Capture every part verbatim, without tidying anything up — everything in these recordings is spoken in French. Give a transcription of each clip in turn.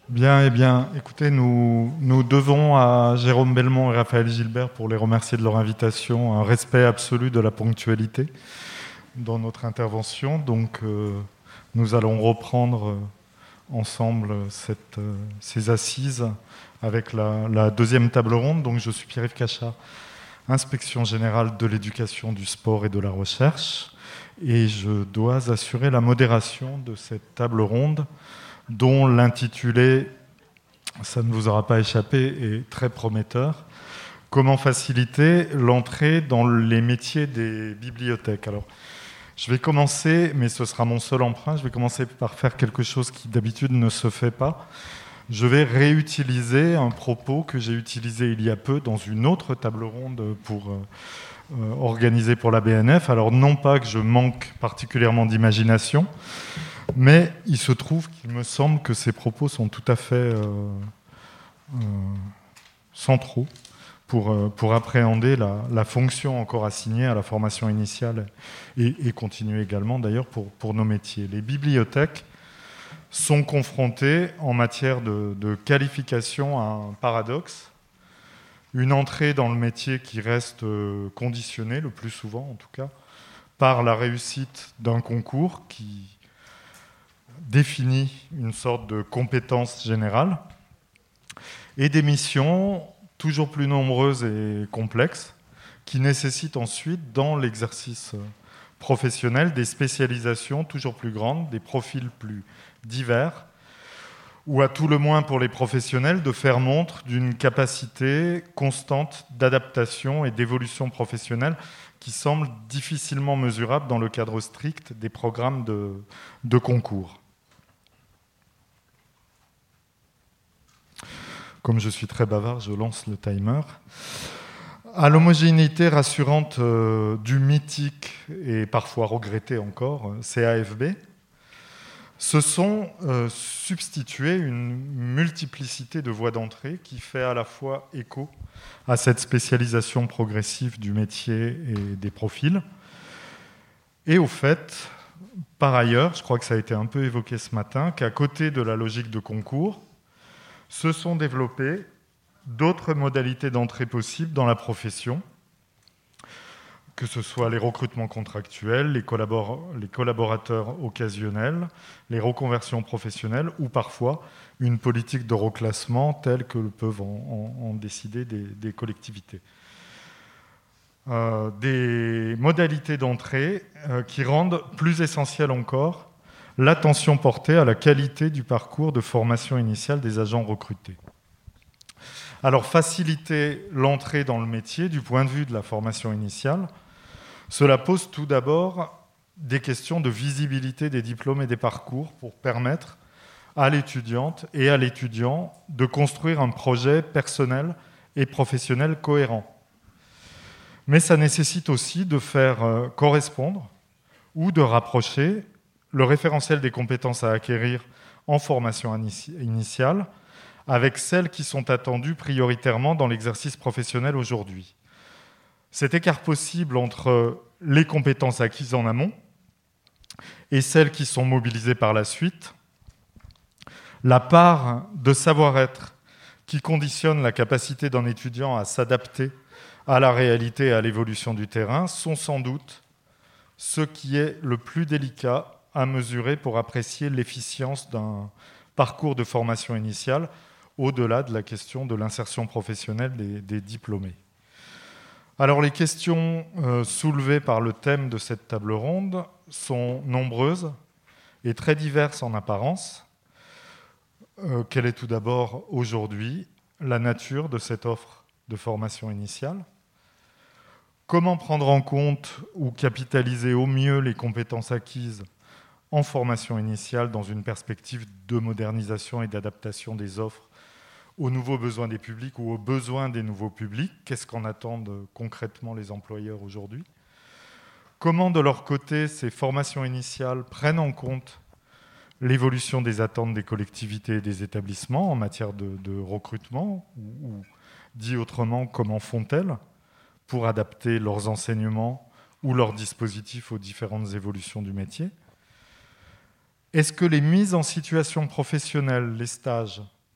Bien, eh bien, écoutez, nous, nous devons à Jérôme Belmont et Raphaël Gilbert, pour les remercier de leur invitation, un respect absolu de la ponctualité dans notre intervention. Donc, euh, nous allons reprendre euh, ensemble cette, euh, ces assises avec la, la deuxième table ronde. Donc, je suis Pierre-Yves Cachat, Inspection générale de l'éducation, du sport et de la recherche. Et je dois assurer la modération de cette table ronde, dont l'intitulé, ça ne vous aura pas échappé, est très prometteur. Comment faciliter l'entrée dans les métiers des bibliothèques? Alors, je vais commencer, mais ce sera mon seul emprunt, je vais commencer par faire quelque chose qui d'habitude ne se fait pas. Je vais réutiliser un propos que j'ai utilisé il y a peu dans une autre table ronde pour, euh, organisée pour la B N F. Alors, non pas que je manque particulièrement d'imagination, mais il se trouve qu'il me semble que ces propos sont tout à fait euh, euh, centraux pour, euh, pour appréhender la, la fonction encore assignée à la formation initiale et, et continuer également d'ailleurs pour, pour nos métiers. Les bibliothèques sont confrontées en matière de, de qualification à un paradoxe, une entrée dans le métier qui reste euh, conditionnée, le plus souvent en tout cas, par la réussite d'un concours qui définit une sorte de compétence générale, et des missions toujours plus nombreuses et complexes qui nécessitent ensuite, dans l'exercice professionnel, des spécialisations toujours plus grandes, des profils plus divers, ou à tout le moins pour les professionnels de faire montre d'une capacité constante d'adaptation et d'évolution professionnelle qui semble difficilement mesurable dans le cadre strict des programmes de, de concours. Comme je suis très bavard, je lance le timer. À l'homogénéité rassurante euh, du mythique et parfois regretté encore C A F B, se sont euh, substituées une multiplicité de voies d'entrée qui fait à la fois écho à cette spécialisation progressive du métier et des profils, et au fait, par ailleurs, je crois que ça a été un peu évoqué ce matin, qu'à côté de la logique de concours, se sont développées d'autres modalités d'entrée possibles dans la profession, que ce soit les recrutements contractuels, les, collabor- les collaborateurs occasionnels, les reconversions professionnelles, ou parfois une politique de reclassement telle que peuvent en, en, en décider des, des collectivités. Euh, des modalités d'entrée euh, qui rendent plus essentielle encore l'attention portée à la qualité du parcours de formation initiale des agents recrutés. Alors, faciliter l'entrée dans le métier du point de vue de la formation initiale, cela pose tout d'abord des questions de visibilité des diplômes et des parcours pour permettre à l'étudiante et à l'étudiant de construire un projet personnel et professionnel cohérent. Mais ça nécessite aussi de faire correspondre ou de rapprocher le référentiel des compétences à acquérir en formation initiale avec celles qui sont attendues prioritairement dans l'exercice professionnel aujourd'hui. Cet écart possible entre les compétences acquises en amont et celles qui sont mobilisées par la suite, la part de savoir-être qui conditionne la capacité d'un étudiant à s'adapter à la réalité et à l'évolution du terrain sont sans doute ce qui est le plus délicat à mesurer pour apprécier l'efficience d'un parcours de formation initiale au-delà de la question de l'insertion professionnelle des, des diplômés. Alors les questions euh, soulevées par le thème de cette table ronde sont nombreuses et très diverses en apparence. Euh, quelle est tout d'abord aujourd'hui la nature de cette offre de formation initiale ? Comment prendre en compte ou capitaliser au mieux les compétences acquises en formation initiale dans une perspective de modernisation et d'adaptation des offres aux nouveaux besoins des publics ou aux besoins des nouveaux publics? Qu'est-ce qu'en attendent concrètement les employeurs aujourd'hui? Comment, de leur côté, ces formations initiales prennent en compte l'évolution des attentes des collectivités et des établissements en matière de, de recrutement, ou, ou dit autrement, comment font-elles pour adapter leurs enseignements ou leurs dispositifs aux différentes évolutions du métier? Est-ce que les mises en situation professionnelle, les stages,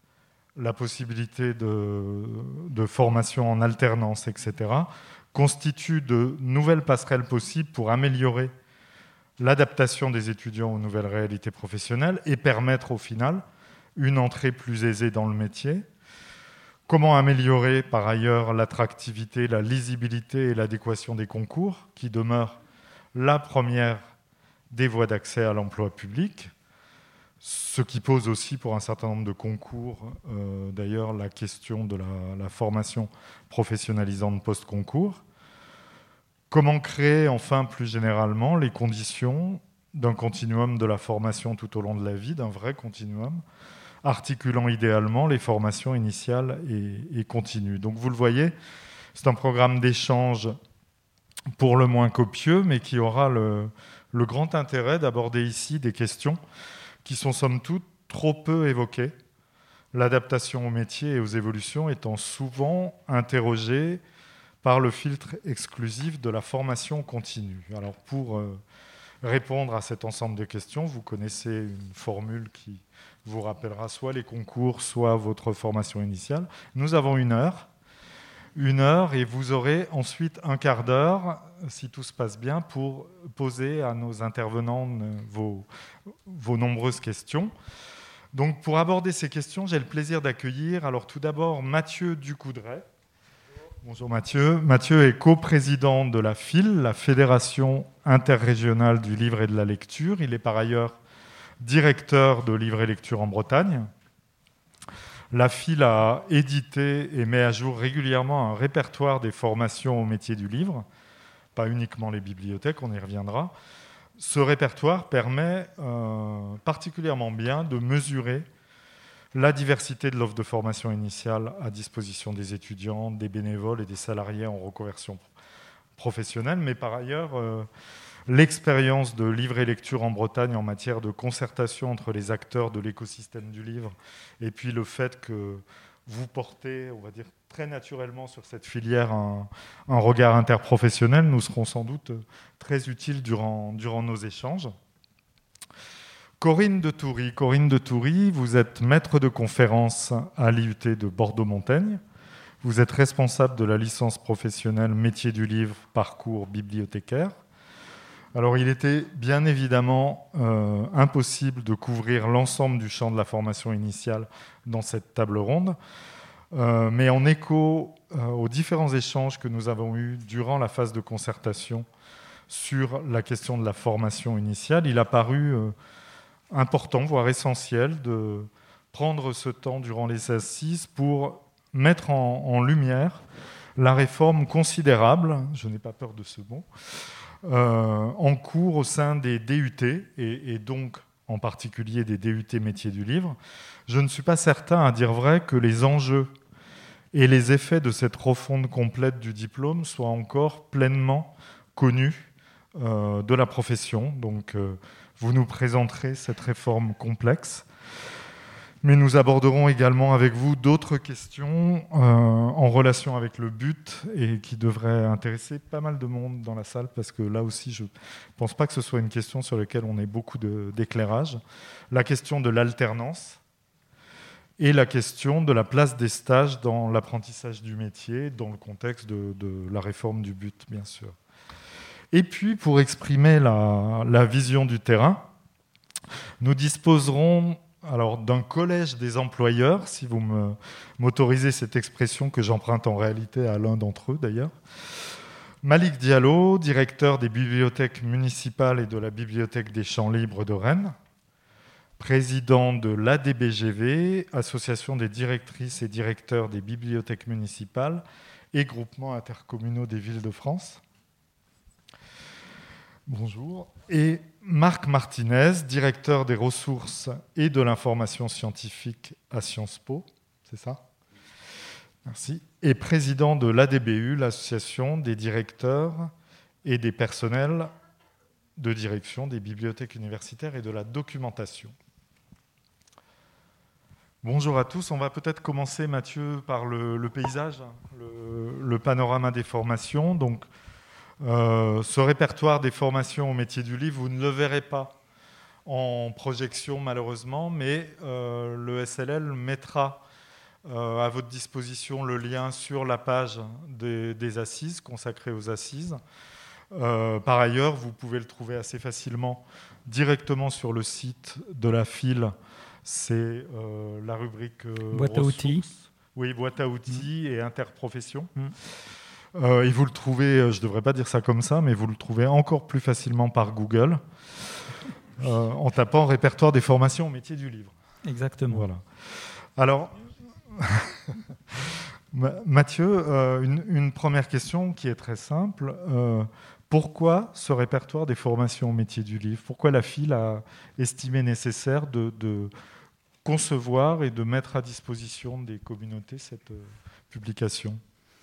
la possibilité de, de formation en alternance, et cetera, constituent de nouvelles passerelles possibles pour améliorer l'adaptation des étudiants aux nouvelles réalités professionnelles et permettre au final une entrée plus aisée dans le métier. Comment améliorer par ailleurs l'attractivité, la lisibilité et l'adéquation des concours, qui demeurent la première des voies d'accès à l'emploi public, ce qui pose aussi pour un certain nombre de concours, euh, d'ailleurs, la question de la, la formation professionnalisante post-concours. Comment créer, enfin, plus généralement, les conditions d'un continuum de la formation tout au long de la vie, d'un vrai continuum, articulant idéalement les formations initiales et, et continues. Donc vous le voyez, c'est un programme d'échange pour le moins copieux, mais qui aura le, le grand intérêt d'aborder ici des questions qui sont somme toute trop peu évoquées, l'adaptation au métier et aux évolutions étant souvent interrogée par le filtre exclusif de la formation continue. Alors pour euh, répondre à cet ensemble de questions, vous connaissez une formule qui vous rappellera soit les concours, soit votre formation initiale. Nous avons une heure, une heure et vous aurez ensuite un quart d'heure, si tout se passe bien, pour poser à nos intervenants vos, vos nombreuses questions. Donc pour aborder ces questions, j'ai le plaisir d'accueillir alors tout d'abord Mathieu Ducoudray. Bonjour Mathieu. Mathieu est coprésident de la F I L, la Fédération interrégionale du livre et de la lecture. Il est par ailleurs directeur de livre et lecture en Bretagne. La F I L a édité et met à jour régulièrement un répertoire des formations au métier du livre, pas uniquement les bibliothèques, on y reviendra. Ce répertoire permet euh, particulièrement bien de mesurer la diversité de l'offre de formation initiale à disposition des étudiants, des bénévoles et des salariés en reconversion professionnelle, mais par ailleurs, euh, l'expérience de livre et lecture en Bretagne en matière de concertation entre les acteurs de l'écosystème du livre et puis le fait que vous portez, on va dire, très naturellement sur cette filière un, un regard interprofessionnel nous seront sans doute très utiles durant, durant nos échanges. Corinne de Toury. Corinne de Toury, vous êtes maître de conférence à l'I U T de Bordeaux-Montaigne. Vous êtes responsable de la licence professionnelle métier du livre, parcours bibliothécaire. Alors, il était bien évidemment euh, impossible de couvrir l'ensemble du champ de la formation initiale dans cette table ronde, euh, mais en écho euh, aux différents échanges que nous avons eus durant la phase de concertation sur la question de la formation initiale, il a paru euh, important, voire essentiel, de prendre ce temps durant les assises pour mettre en, en lumière la réforme considérable, je n'ai pas peur de ce mot, euh, en cours au sein des D U T, et, et donc en particulier des D U T métiers du livre. Je ne suis pas certain, à dire vrai, que les enjeux et les effets de cette refonte complète du diplôme soient encore pleinement connus euh, de la profession. Donc, euh, vous nous présenterez cette réforme complexe. Mais nous aborderons également avec vous d'autres questions euh, en relation avec le but et qui devraient intéresser pas mal de monde dans la salle parce que là aussi, je ne pense pas que ce soit une question sur laquelle on ait beaucoup de, d'éclairage. La question de l'alternance et la question de la place des stages dans l'apprentissage du métier, dans le contexte de, de la réforme du but, bien sûr. Et puis, pour exprimer la, la vision du terrain, nous disposerons alors, d'un collège des employeurs, si vous me, m'autorisez cette expression que j'emprunte en réalité à l'un d'entre eux d'ailleurs. Malik Diallo, directeur des bibliothèques municipales et de la bibliothèque des Champs Libres de Rennes, président de l'A D B G V, Association des directrices et directeurs des bibliothèques municipales et groupements intercommunaux des villes de France. Bonjour. Et Marc Martinez, directeur des ressources et de l'information scientifique à Sciences Po, c'est ça ? Merci. Et président de l'A D B U, l'association des directeurs et des personnels de direction des bibliothèques universitaires et de la documentation. Bonjour à tous. On va peut-être commencer, Mathieu, par le, le paysage, le, le panorama des formations. Donc, Euh, ce répertoire des formations au métier du livre, vous ne le verrez pas en projection malheureusement, mais euh, le S L L mettra Euh, à votre disposition le lien sur la page des, des assises, consacrée aux assises. Euh, par ailleurs, vous pouvez le trouver assez facilement directement sur le site de la F I L. C'est euh, la rubrique euh, boîte à outils. Oui, boîte à outils mmh. et interprofession. Mmh. Euh, et vous le trouvez, je ne devrais pas dire ça comme ça, mais vous le trouvez encore plus facilement par Google, euh, en tapant répertoire des formations au métier du livre. Exactement. Voilà. Alors, Mathieu, euh, une, une première question qui est très simple. Euh, pourquoi ce répertoire des formations au métier du livre ? Pourquoi la F I L a estimé nécessaire de, de concevoir et de mettre à disposition des communautés cette euh, publication ?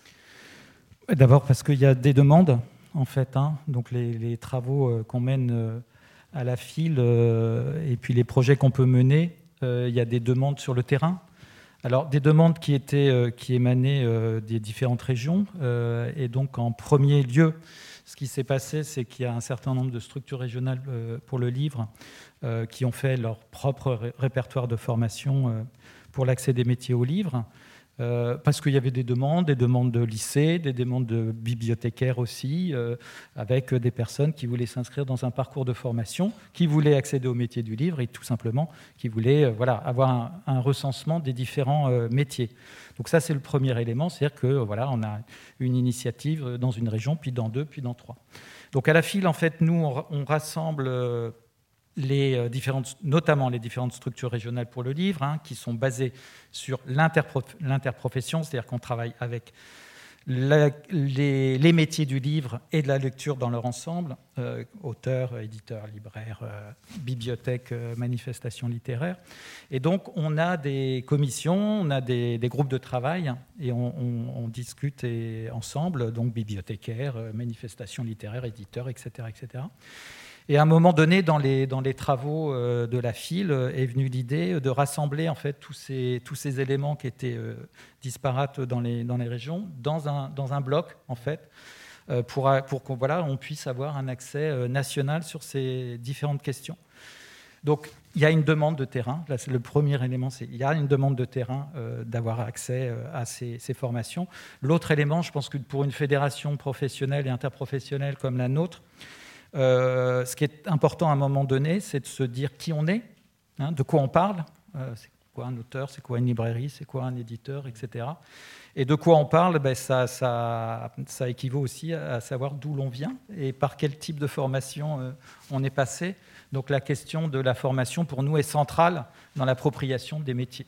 D'abord parce qu'il y a des demandes, en fait. Hein. Donc les, les travaux euh, qu'on mène euh, à la F I L euh, et puis les projets qu'on peut mener, euh, il y a des demandes sur le terrain. Alors, des demandes qui, étaient, euh, qui émanaient euh, des différentes régions. Euh, et donc, en premier lieu, ce qui s'est passé, c'est qu'il y a un certain nombre de structures régionales euh, pour le livre euh, qui ont fait leur propre ré- répertoire de formation euh, pour l'accès des métiers au livre. Euh, parce qu'il y avait des demandes, des demandes de lycée, des demandes de bibliothécaires aussi, euh, avec des personnes qui voulaient s'inscrire dans un parcours de formation, qui voulaient accéder au métier du livre et tout simplement qui voulaient euh, voilà, avoir un, un recensement des différents euh, métiers. Donc ça, c'est le premier élément, c'est-à-dire que euh, voilà, on a une initiative dans une région, puis dans deux, puis dans trois. Donc à la F I L, en fait, nous, on, on rassemble... Euh, Les différentes, notamment les différentes structures régionales pour le livre, hein, qui sont basées sur l'interprof- l'interprofession, c'est-à-dire qu'on travaille avec la, les, les métiers du livre et de la lecture dans leur ensemble, euh, auteurs, éditeurs, libraires, euh, bibliothèques, euh, manifestations littéraires. Et donc, on a des commissions, on a des, des groupes de travail, et on, on, on discute et, ensemble, donc bibliothécaires, euh, manifestations littéraires, éditeurs, et cetera, et cetera. Et à un moment donné, dans les, dans les travaux euh, de la F I L, euh, est venue l'idée de rassembler en fait, tous, ces, tous ces éléments qui étaient euh, disparates dans les, dans les régions dans un, dans un bloc, en fait, euh, pour, pour qu'on voilà, on puisse avoir un accès euh, national sur ces différentes questions. Donc, il y a une demande de terrain. Là, c'est le premier élément, c'est il y a une demande de terrain euh, d'avoir accès euh, à ces, ces formations. L'autre élément, je pense que pour une fédération professionnelle et interprofessionnelle comme la nôtre, Euh, ce qui est important à un moment donné, c'est de se dire qui on est, hein, de quoi on parle, euh, c'est quoi un auteur, c'est quoi une librairie, c'est quoi un éditeur, et cetera. Et de quoi on parle, ben ça, ça, ça équivaut aussi à savoir d'où l'on vient et par quel type de formation euh, on est passé. Donc la question de la formation, pour nous, est centrale dans l'appropriation des métiers.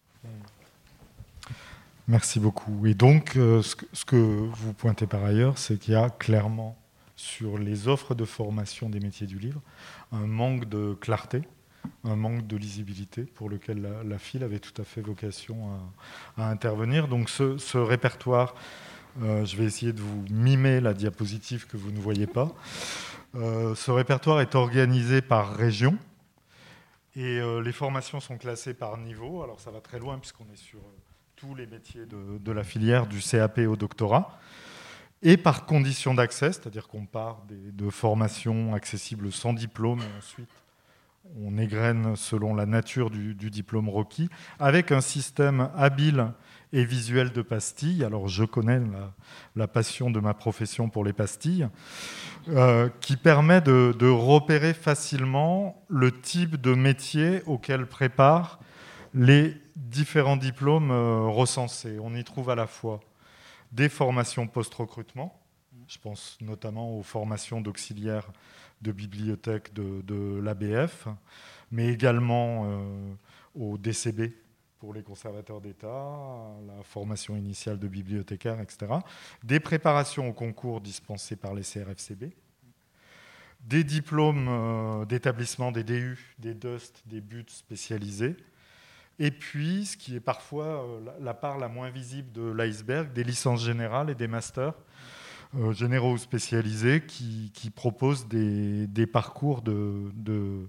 Merci beaucoup. Et donc, euh, ce, que, ce que vous pointez par ailleurs, c'est qu'il y a clairement sur les offres de formation des métiers du livre, un manque de clarté, un manque de lisibilité pour lequel la, la F I L avait tout à fait vocation à, à intervenir. Donc ce, ce répertoire, euh, je vais essayer de vous mimer la diapositive que vous ne voyez pas. Euh, ce répertoire est organisé par région et euh, les formations sont classées par niveau. Alors ça va très loin puisqu'on est sur euh, tous les métiers de, de la filière du C A P au doctorat. Et par condition d'accès, c'est-à-dire qu'on part des, de formations accessibles sans diplôme, et ensuite on égrène selon la nature du, du diplôme requis, avec un système habile et visuel de pastilles. Alors je connais la, la passion de ma profession pour les pastilles, euh, qui permet de, de repérer facilement le type de métier auquel préparent les différents diplômes euh, recensés. On y trouve à la fois des formations post-recrutement, je pense notamment aux formations d'auxiliaires de bibliothèque de, de l'A B F, mais également euh, au D C B pour les conservateurs d'État, la formation initiale de bibliothécaire, et cetera. Des préparations au concours dispensées par les C R F C B, des diplômes euh, d'établissement, des D U, des D U S T, des B U T spécialisés, et puis, ce qui est parfois la part la moins visible de l'iceberg, des licences générales et des masters euh, généraux spécialisés qui, qui proposent des, des parcours de, de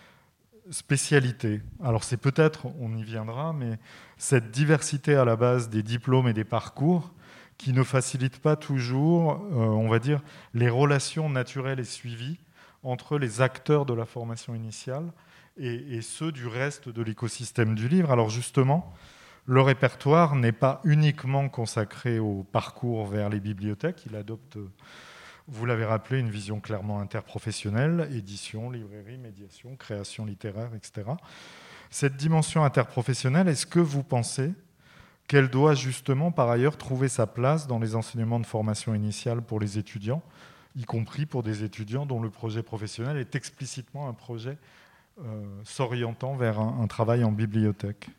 spécialité. Alors c'est peut-être, on y viendra, mais cette diversité à la base des diplômes et des parcours qui ne facilite pas toujours, euh, on va dire, les relations naturelles et suivies entre les acteurs de la formation initiale et, et ceux du reste de l'écosystème du livre. Alors justement, Le répertoire n'est pas uniquement consacré au parcours vers les bibliothèques. Il adopte, vous l'avez rappelé, une vision clairement interprofessionnelle, édition, librairie, médiation, création littéraire, et cetera. Cette dimension interprofessionnelle, est-ce que vous pensez qu'elle doit justement, par ailleurs, trouver sa place dans les enseignements de formation initiale pour les étudiants, y compris pour des étudiants dont le projet professionnel est explicitement un projet euh, s'orientant vers un, un travail en bibliothèque?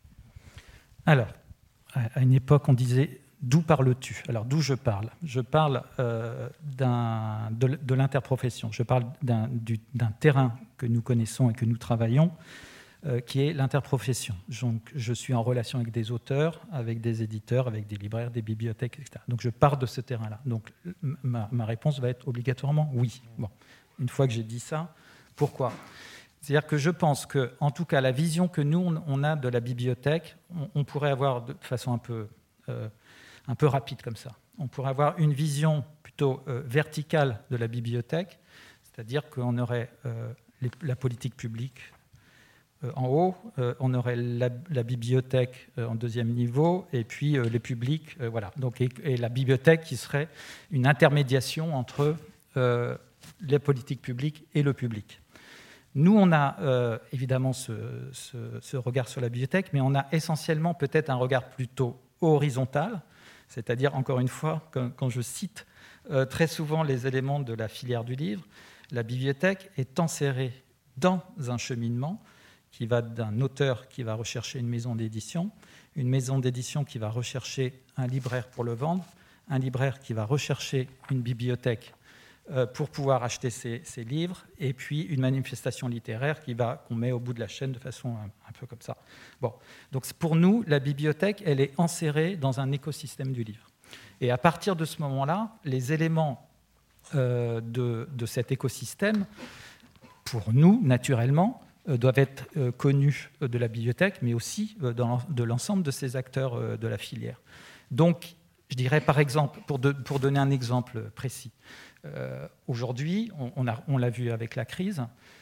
Alors, à une époque, on disait « d'où parles-tu » Alors, d'où je parle Je parle euh, d'un, de, de l'interprofession. Je parle d'un, du, d'un terrain que nous connaissons et que nous travaillons, euh, qui est l'interprofession. Donc, je suis en relation avec des auteurs, avec des éditeurs, avec des libraires, des bibliothèques, et cetera. Donc, je pars de ce terrain-là. Donc, ma, ma réponse va être obligatoirement oui. Bon, une fois que j'ai dit ça, pourquoi ? C'est-à-dire que je pense que, en tout cas, la vision que nous, on a de la bibliothèque, on, on pourrait avoir de façon un peu, euh, un peu rapide comme ça. On pourrait avoir une vision plutôt euh, verticale de la bibliothèque, c'est-à-dire qu'on aurait euh, les, la politique publique euh, en haut, euh, on aurait la, la bibliothèque euh, en deuxième niveau, et puis euh, les publics, euh, voilà. Donc, et, et la bibliothèque qui serait une intermédiation entre euh, les politiques publiques et le public. Nous, on a euh, évidemment ce, ce, ce regard sur la bibliothèque, mais on a essentiellement peut-être un regard plutôt horizontal, c'est-à-dire, encore une fois, quand, quand je cite euh, très souvent les éléments de la filière du livre, la bibliothèque est enserrée dans un cheminement qui va d'un auteur qui va rechercher une maison d'édition, une maison d'édition qui va rechercher un libraire pour le vendre, un libraire qui va rechercher une bibliothèque pour pouvoir acheter ses, ses livres, et puis une manifestation littéraire qui va, qu'on met au bout de la chaîne de façon un, un peu comme ça. Bon. Donc pour nous, la bibliothèque, elle est enserrée dans un écosystème du livre. Et à partir de ce moment-là, les éléments euh, de, de cet écosystème, pour nous, naturellement, euh, doivent être euh, connus de la bibliothèque, mais aussi euh, dans, de l'ensemble de ces acteurs euh, de la filière. Donc, je dirais par exemple, pour, de, pour donner un exemple précis, Euh, aujourd'hui, on, on, a, on l'a vu avec la crise,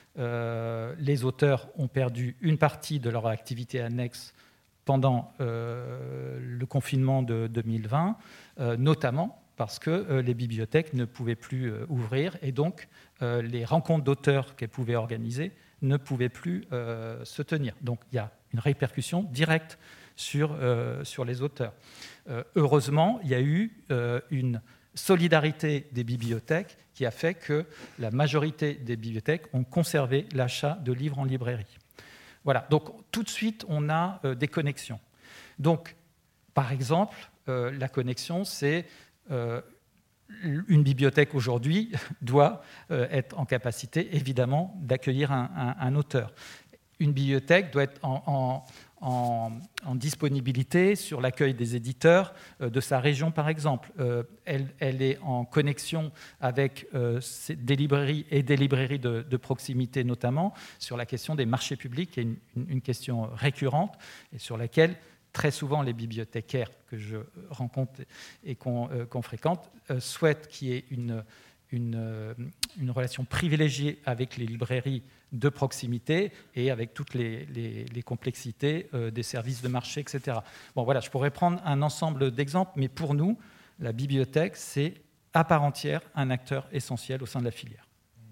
euh, les auteurs ont perdu une partie de leur activité annexe pendant euh, le confinement de deux mille vingt, euh, notamment parce que euh, les bibliothèques ne pouvaient plus euh, ouvrir, et donc euh, les rencontres d'auteurs qu'elles pouvaient organiser ne pouvaient plus euh, se tenir. Donc il y a une répercussion directe sur, euh, sur les auteurs. Euh, heureusement, il y a eu euh, une solidarité des bibliothèques qui a fait que la majorité des bibliothèques ont conservé l'achat de livres en librairie. Voilà, donc tout de suite, on a euh, des connexions. Donc, par exemple, euh, la connexion, c'est euh, une bibliothèque aujourd'hui doit euh, être en capacité, évidemment, d'accueillir un, un, un auteur. Une bibliothèque doit être en, en En, en disponibilité sur l'accueil des éditeurs euh, de sa région, par exemple. Euh, elle, elle est en connexion avec euh, des librairies et des librairies de, de proximité, notamment sur la question des marchés publics, qui est une, une question récurrente et sur laquelle très souvent les bibliothécaires que je rencontre et qu'on, euh, qu'on fréquente euh, souhaitent qu'il y ait une, une, euh, une relation privilégiée avec les librairies de proximité et avec toutes les, les, les complexités euh, des services de marché, et cetera. Bon, voilà, je pourrais prendre un ensemble d'exemples, mais pour nous, la bibliothèque, c'est à part entière un acteur essentiel au sein de la filière.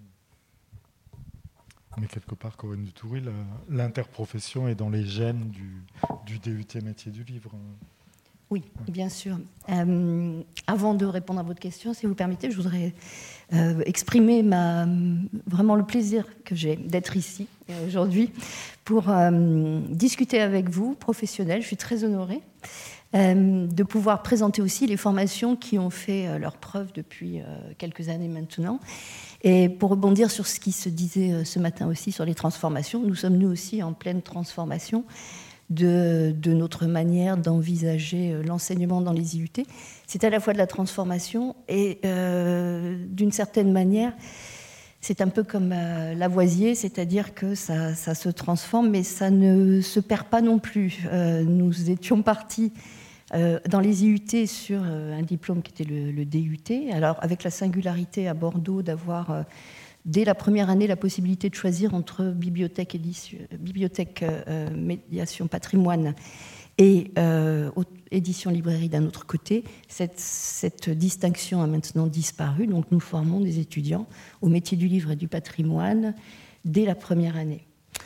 Mais quelque part, Corinne Dutouré, l'interprofession est dans les gènes du, du D U T métier du livre. Oui, bien sûr. Euh, avant de répondre à votre question, si vous permettez, je voudrais euh, exprimer ma, vraiment le plaisir que j'ai d'être ici euh, aujourd'hui pour euh, discuter avec vous, professionnels. Je suis très honorée euh, de pouvoir présenter aussi les formations qui ont fait euh, leur preuve depuis euh, quelques années maintenant. Et pour rebondir sur ce qui se disait euh, ce matin aussi sur les transformations, nous sommes nous aussi en pleine transformation De, de notre manière d'envisager l'enseignement dans les I U T. C'est à la fois de la transformation et euh, d'une certaine manière, c'est un peu comme euh, Lavoisier, c'est-à-dire que ça, ça se transforme, mais ça ne se perd pas non plus. Euh, nous étions partis euh, dans les I U T sur euh, un diplôme qui était le, le D U T, alors avec la singularité à Bordeaux d'avoir euh, dès la première année, la possibilité de choisir entre bibliothèque, édition, bibliothèque euh, médiation, patrimoine Et euh, édition librairie d'un autre côté, cette, cette distinction a maintenant disparu. Donc nous formons des étudiants au métier du livre et du patrimoine dès la première année.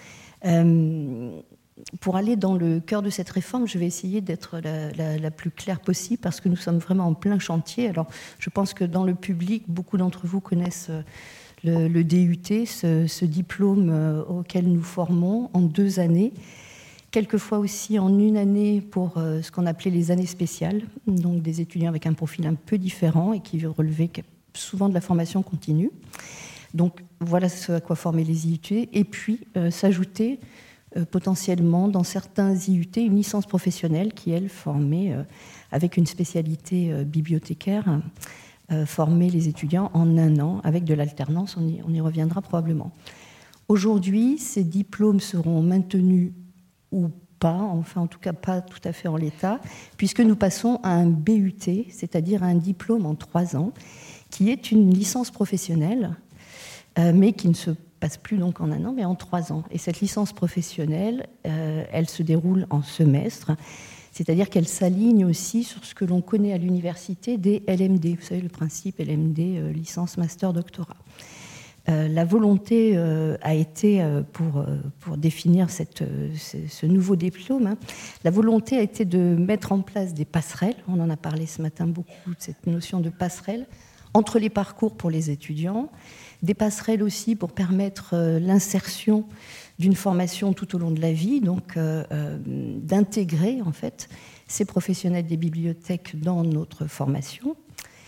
Euh, pour aller dans le cœur de cette réforme, je vais essayer d'être la, la, la plus claire possible parce que nous sommes vraiment en plein chantier. Alors je pense que dans le public, beaucoup d'entre vous connaissent le, le D U T, ce, ce diplôme auquel nous formons en deux années. Quelquefois aussi en une année pour ce qu'on appelait les années spéciales, donc des étudiants avec un profil un peu différent et qui relevaient souvent de la formation continue. Donc voilà ce à quoi former les I U T. Et puis euh, s'ajouter euh, potentiellement dans certains I U T une licence professionnelle qui, elle, formait euh, avec une spécialité euh, bibliothécaire, euh, formait les étudiants en un an avec de l'alternance. On y, on y reviendra probablement. Aujourd'hui, ces diplômes seront maintenus ou pas, enfin en tout cas pas tout à fait en l'état, puisque nous passons à un B U T, c'est-à-dire un diplôme en trois ans, qui est une licence professionnelle, euh, mais qui ne se passe plus donc en un an, mais en trois ans. Et cette licence professionnelle, euh, elle se déroule en semestre, c'est-à-dire qu'elle s'aligne aussi sur ce que l'on connaît à l'université des L M D. Vous savez, le principe L M D, euh, licence, master, doctorat. Euh, la volonté euh, a été, euh, pour, euh, pour définir cette, euh, ce, ce nouveau diplôme, hein, la volonté a été de mettre en place des passerelles, on en a parlé ce matin beaucoup, de cette notion de passerelle, entre les parcours pour les étudiants, des passerelles aussi pour permettre euh, l'insertion d'une formation tout au long de la vie, donc euh, euh, d'intégrer en fait ces professionnels des bibliothèques dans notre formation.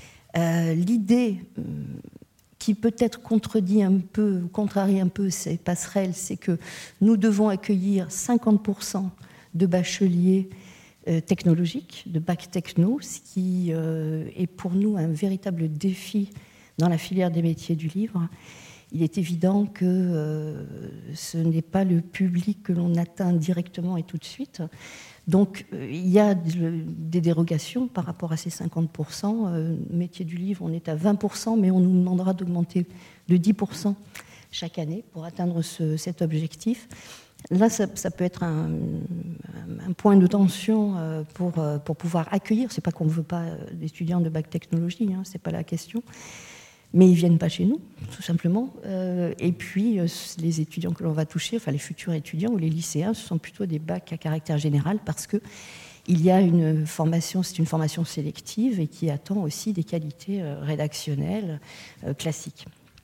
Euh, l'idée... Euh, qui peut-être contredit un peu, contrarie un peu ces passerelles, c'est que nous devons accueillir cinquante pour cent de bacheliers euh, technologiques, de bac techno, ce qui euh, est pour nous un véritable défi dans la filière des métiers du livre. Il est évident que euh, ce n'est pas le public que l'on atteint directement et tout de suite. Donc, euh, il y a des dérogations par rapport à ces cinquante pour cent. Euh, métier du livre, on est à vingt pour cent, mais on nous demandera d'augmenter de dix pour cent chaque année pour atteindre ce, cet objectif. Là, ça, ça peut être un, un point de tension pour, pour pouvoir accueillir. Ce n'est pas qu'on ne veut pas d'étudiants de bac technologie, hein, ce n'est pas la question. Mais ils ne viennent pas chez nous, tout simplement. Euh, et puis, euh, les étudiants que l'on va toucher, enfin les futurs étudiants ou les lycéens, ce sont plutôt des bacs à caractère général parce qu'il y a une formation, c'est une formation sélective et qui attend aussi des qualités euh, rédactionnelles euh, classiques.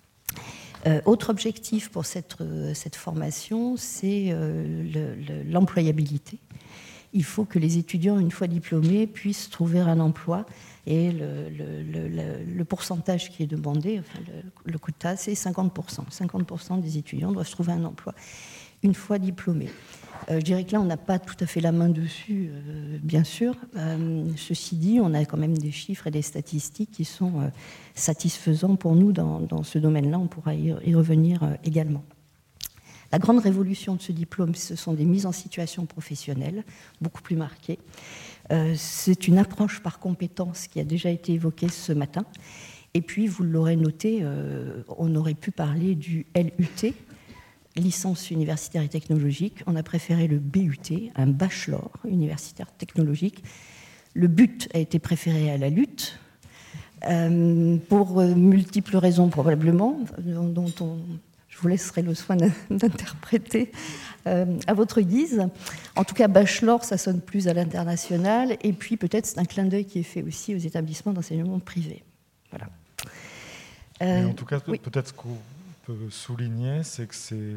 Euh, autre objectif pour cette, euh, cette formation, c'est euh, le, le, l'employabilité. Il faut que les étudiants, une fois diplômés, puissent trouver un emploi. Et le, le, le, le pourcentage qui est demandé, enfin le, le quota, c'est cinquante pour cent. cinquante pour cent des étudiants doivent trouver un emploi une fois diplômés. Euh, je dirais que là, on n'a pas tout à fait la main dessus, euh, bien sûr. Euh, ceci dit, on a quand même des chiffres et des statistiques qui sont euh, satisfaisants pour nous dans, dans ce domaine-là. On pourra y, y revenir euh, également. La grande révolution de ce diplôme, ce sont des mises en situation professionnelle, beaucoup plus marquées. Euh, c'est une approche par compétences qui a déjà été évoquée ce matin. Et puis, vous l'aurez noté, euh, on aurait pu parler du L U T, licence universitaire et technologique. On a préféré le B U T, un bachelor universitaire technologique. Le but a été préféré à la lutte, euh, pour euh, multiples raisons probablement, dont on... Je vous laisserai le soin d'interpréter euh, à votre guise. En tout cas, bachelor, ça sonne plus à l'international. Et puis, peut-être, c'est un clin d'œil qui est fait aussi aux établissements d'enseignement privé. Voilà. Euh, en tout cas, oui. Peut-être ce qu'on peut souligner, c'est que c'est,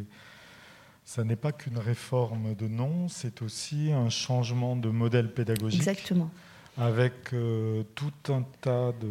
ça n'est pas qu'une réforme de nom, c'est aussi un changement de modèle pédagogique. Exactement. Avec euh, tout un tas de...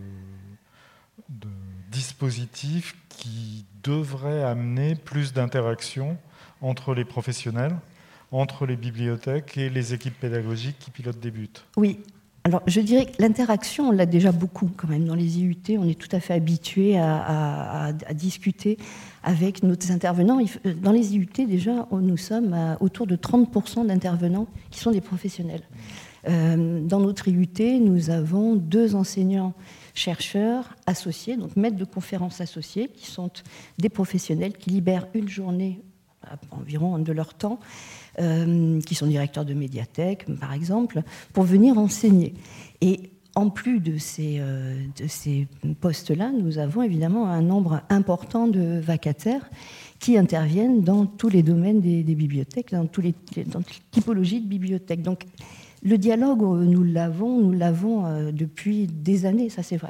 de dispositifs qui devraient amener plus d'interaction entre les professionnels, entre les bibliothèques et les équipes pédagogiques qui pilotent des buts. Oui, alors je dirais que l'interaction, on l'a déjà beaucoup quand même dans les I U T, on est tout à fait habitué à, à, à discuter avec nos intervenants. Dans les I U T, déjà, nous sommes à autour de trente pour cent d'intervenants qui sont des professionnels. Euh, dans notre I U T, nous avons deux enseignants chercheurs associés, donc maîtres de conférences associés, qui sont des professionnels qui libèrent une journée environ de leur temps, euh, qui sont directeurs de médiathèques, par exemple, pour venir enseigner. Et en plus de ces, euh, de ces postes-là, nous avons évidemment un nombre important de vacataires qui interviennent dans tous les domaines des, des bibliothèques, dans, tous les, dans toutes les typologies de bibliothèques. Donc, le dialogue, nous l'avons, nous l'avons euh, depuis des années, ça c'est vrai.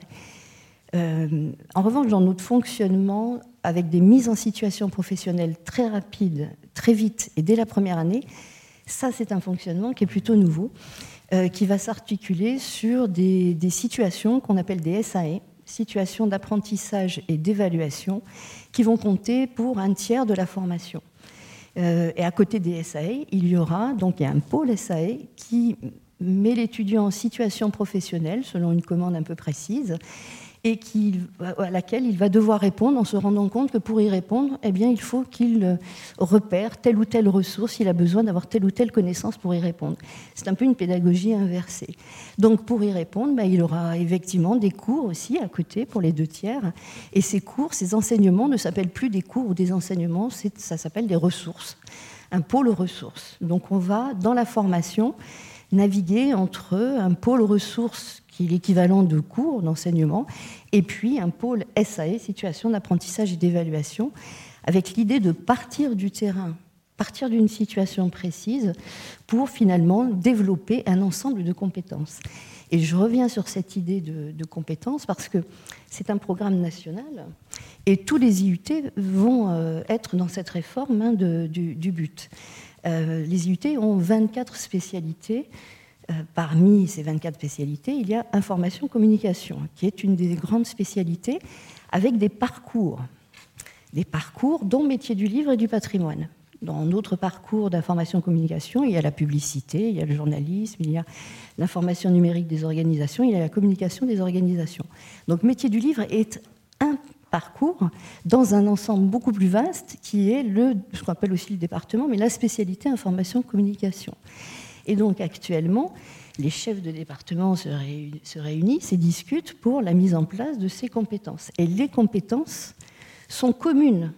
Euh, en revanche, dans notre fonctionnement, avec des mises en situation professionnelle très rapides, très vite et dès la première année, ça c'est un fonctionnement qui est plutôt nouveau, euh, qui va s'articuler sur des, des situations qu'on appelle des S A E, situations d'apprentissage et d'évaluation, qui vont compter pour un tiers de la formation. Euh, et à côté des S A E, il y aura, donc il y a un pôle S A E qui met l'étudiant en situation professionnelle, selon une commande un peu précise, et qui, à laquelle il va devoir répondre en se rendant compte que pour y répondre, eh bien, il faut qu'il repère telle ou telle ressource, il a besoin d'avoir telle ou telle connaissance pour y répondre. C'est un peu une pédagogie inversée. Donc pour y répondre, ben, il aura effectivement des cours aussi à côté pour les deux tiers, et ces cours, ces enseignements ne s'appellent plus des cours ou des enseignements, c'est, ça s'appelle des ressources, un pôle ressources. Donc on va, dans la formation, naviguer entre un pôle ressources qui est l'équivalent de cours d'enseignement, et puis un pôle S A E, situation d'apprentissage et d'évaluation, avec l'idée de partir du terrain, partir d'une situation précise, pour finalement développer un ensemble de compétences. Et je reviens sur cette idée de, de compétences, parce que c'est un programme national, et tous les I U T vont euh, être dans cette réforme hein, de, du, du but. Euh, les I U T ont vingt-quatre spécialités. Euh, parmi ces vingt-quatre spécialités, il y a information-communication, qui est une des grandes spécialités, avec des parcours, des parcours dont métier du livre et du patrimoine. Dans d'autres parcours d'information-communication, il y a la publicité, il y a le journalisme, il y a l'information numérique des organisations, il y a la communication des organisations. Donc métier du livre est un parcours dans un ensemble beaucoup plus vaste, qui est le, ce qu'on appelle aussi le département, mais la spécialité information-communication. Et donc actuellement, les chefs de département se réunissent et discutent pour la mise en place de ces compétences. Et les compétences sont communes,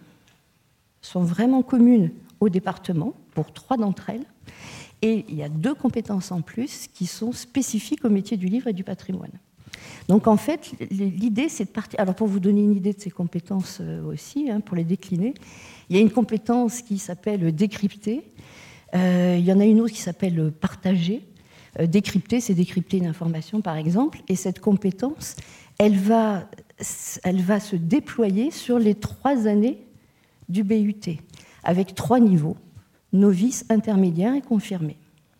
sont vraiment communes au département, pour trois d'entre elles. Et il y a deux compétences en plus qui sont spécifiques au métier du livre et du patrimoine. Donc en fait, l'idée c'est de partir... Alors pour vous donner une idée de ces compétences aussi, hein, pour les décliner, il y a une compétence qui s'appelle décrypter. Euh, il y en a une autre qui s'appelle partager. Euh, décrypter, c'est décrypter une information, par exemple. Et cette compétence, elle va, elle va se déployer sur les trois années du B U T, avec trois niveaux, novice, intermédiaire et confirmé.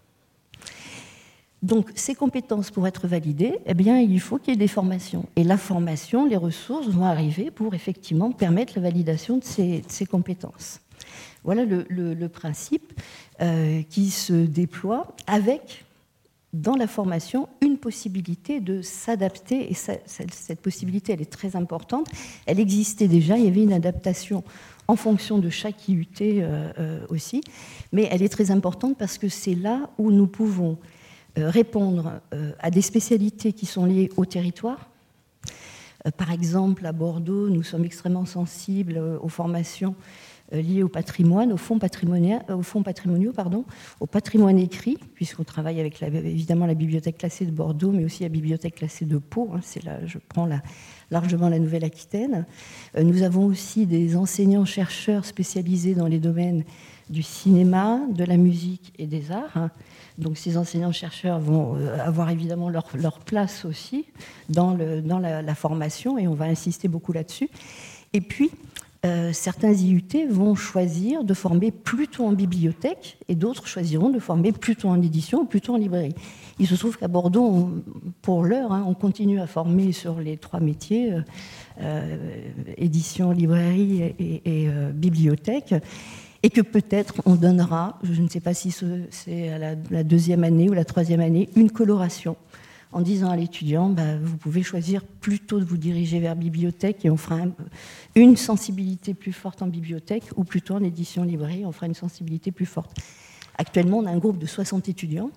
Donc, ces compétences, pour être validées, eh bien, il faut qu'il y ait des formations. Et la formation, les ressources vont arriver pour effectivement permettre la validation de ces, de ces compétences. Voilà le, le, le principe euh, qui se déploie avec, dans la formation, une possibilité de s'adapter. Et ça, cette possibilité, elle est très importante. Elle existait déjà, il y avait une adaptation en fonction de chaque I U T euh, euh, aussi. Mais elle est très importante parce que c'est là où nous pouvons euh, répondre euh, à des spécialités qui sont liées au territoire. Euh, par exemple, à Bordeaux, nous sommes extrêmement sensibles euh, aux formations liés au patrimoine, aux fonds patrimoniaux, aux fonds patrimoniaux, pardon, au patrimoine écrit, puisqu'on travaille avec la, évidemment la bibliothèque classée de Bordeaux, mais aussi la bibliothèque classée de Pau. Hein, c'est là, je prends la, largement la Nouvelle-Aquitaine. Euh, nous avons aussi des enseignants-chercheurs spécialisés dans les domaines du cinéma, de la musique et des arts. Hein. Donc ces enseignants-chercheurs vont avoir évidemment leur, leur place aussi dans, le, dans la, la formation, et on va insister beaucoup là-dessus. Et puis, Euh, certains I U T vont choisir de former plutôt en bibliothèque et d'autres choisiront de former plutôt en édition ou plutôt en librairie. Il se trouve qu'à Bordeaux, on, pour l'heure, hein, on continue à former sur les trois métiers, euh, euh, édition, librairie et, et, et euh, bibliothèque, et que peut-être on donnera, je ne sais pas si c'est à la, la deuxième année ou la troisième année, une coloration, en disant à l'étudiant, bah, vous pouvez choisir plutôt de vous diriger vers bibliothèque et on fera un, une sensibilité plus forte en bibliothèque, ou plutôt en édition librairie, on fera une sensibilité plus forte. Actuellement, on a un groupe de soixante étudiants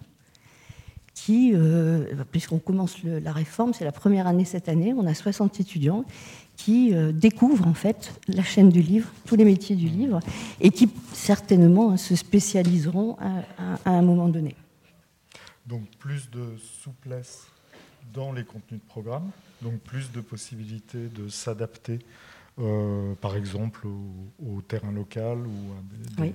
qui, euh, puisqu'on commence le, la réforme, c'est la première année cette année, on a soixante étudiants qui euh, découvrent en fait la chaîne du livre, tous les métiers du livre, et qui certainement hein, se spécialiseront à, à, à un moment donné. Donc plus de souplesse dans les contenus de programme, donc plus de possibilités de s'adapter, euh, par exemple, au, au terrain local ou à des, oui.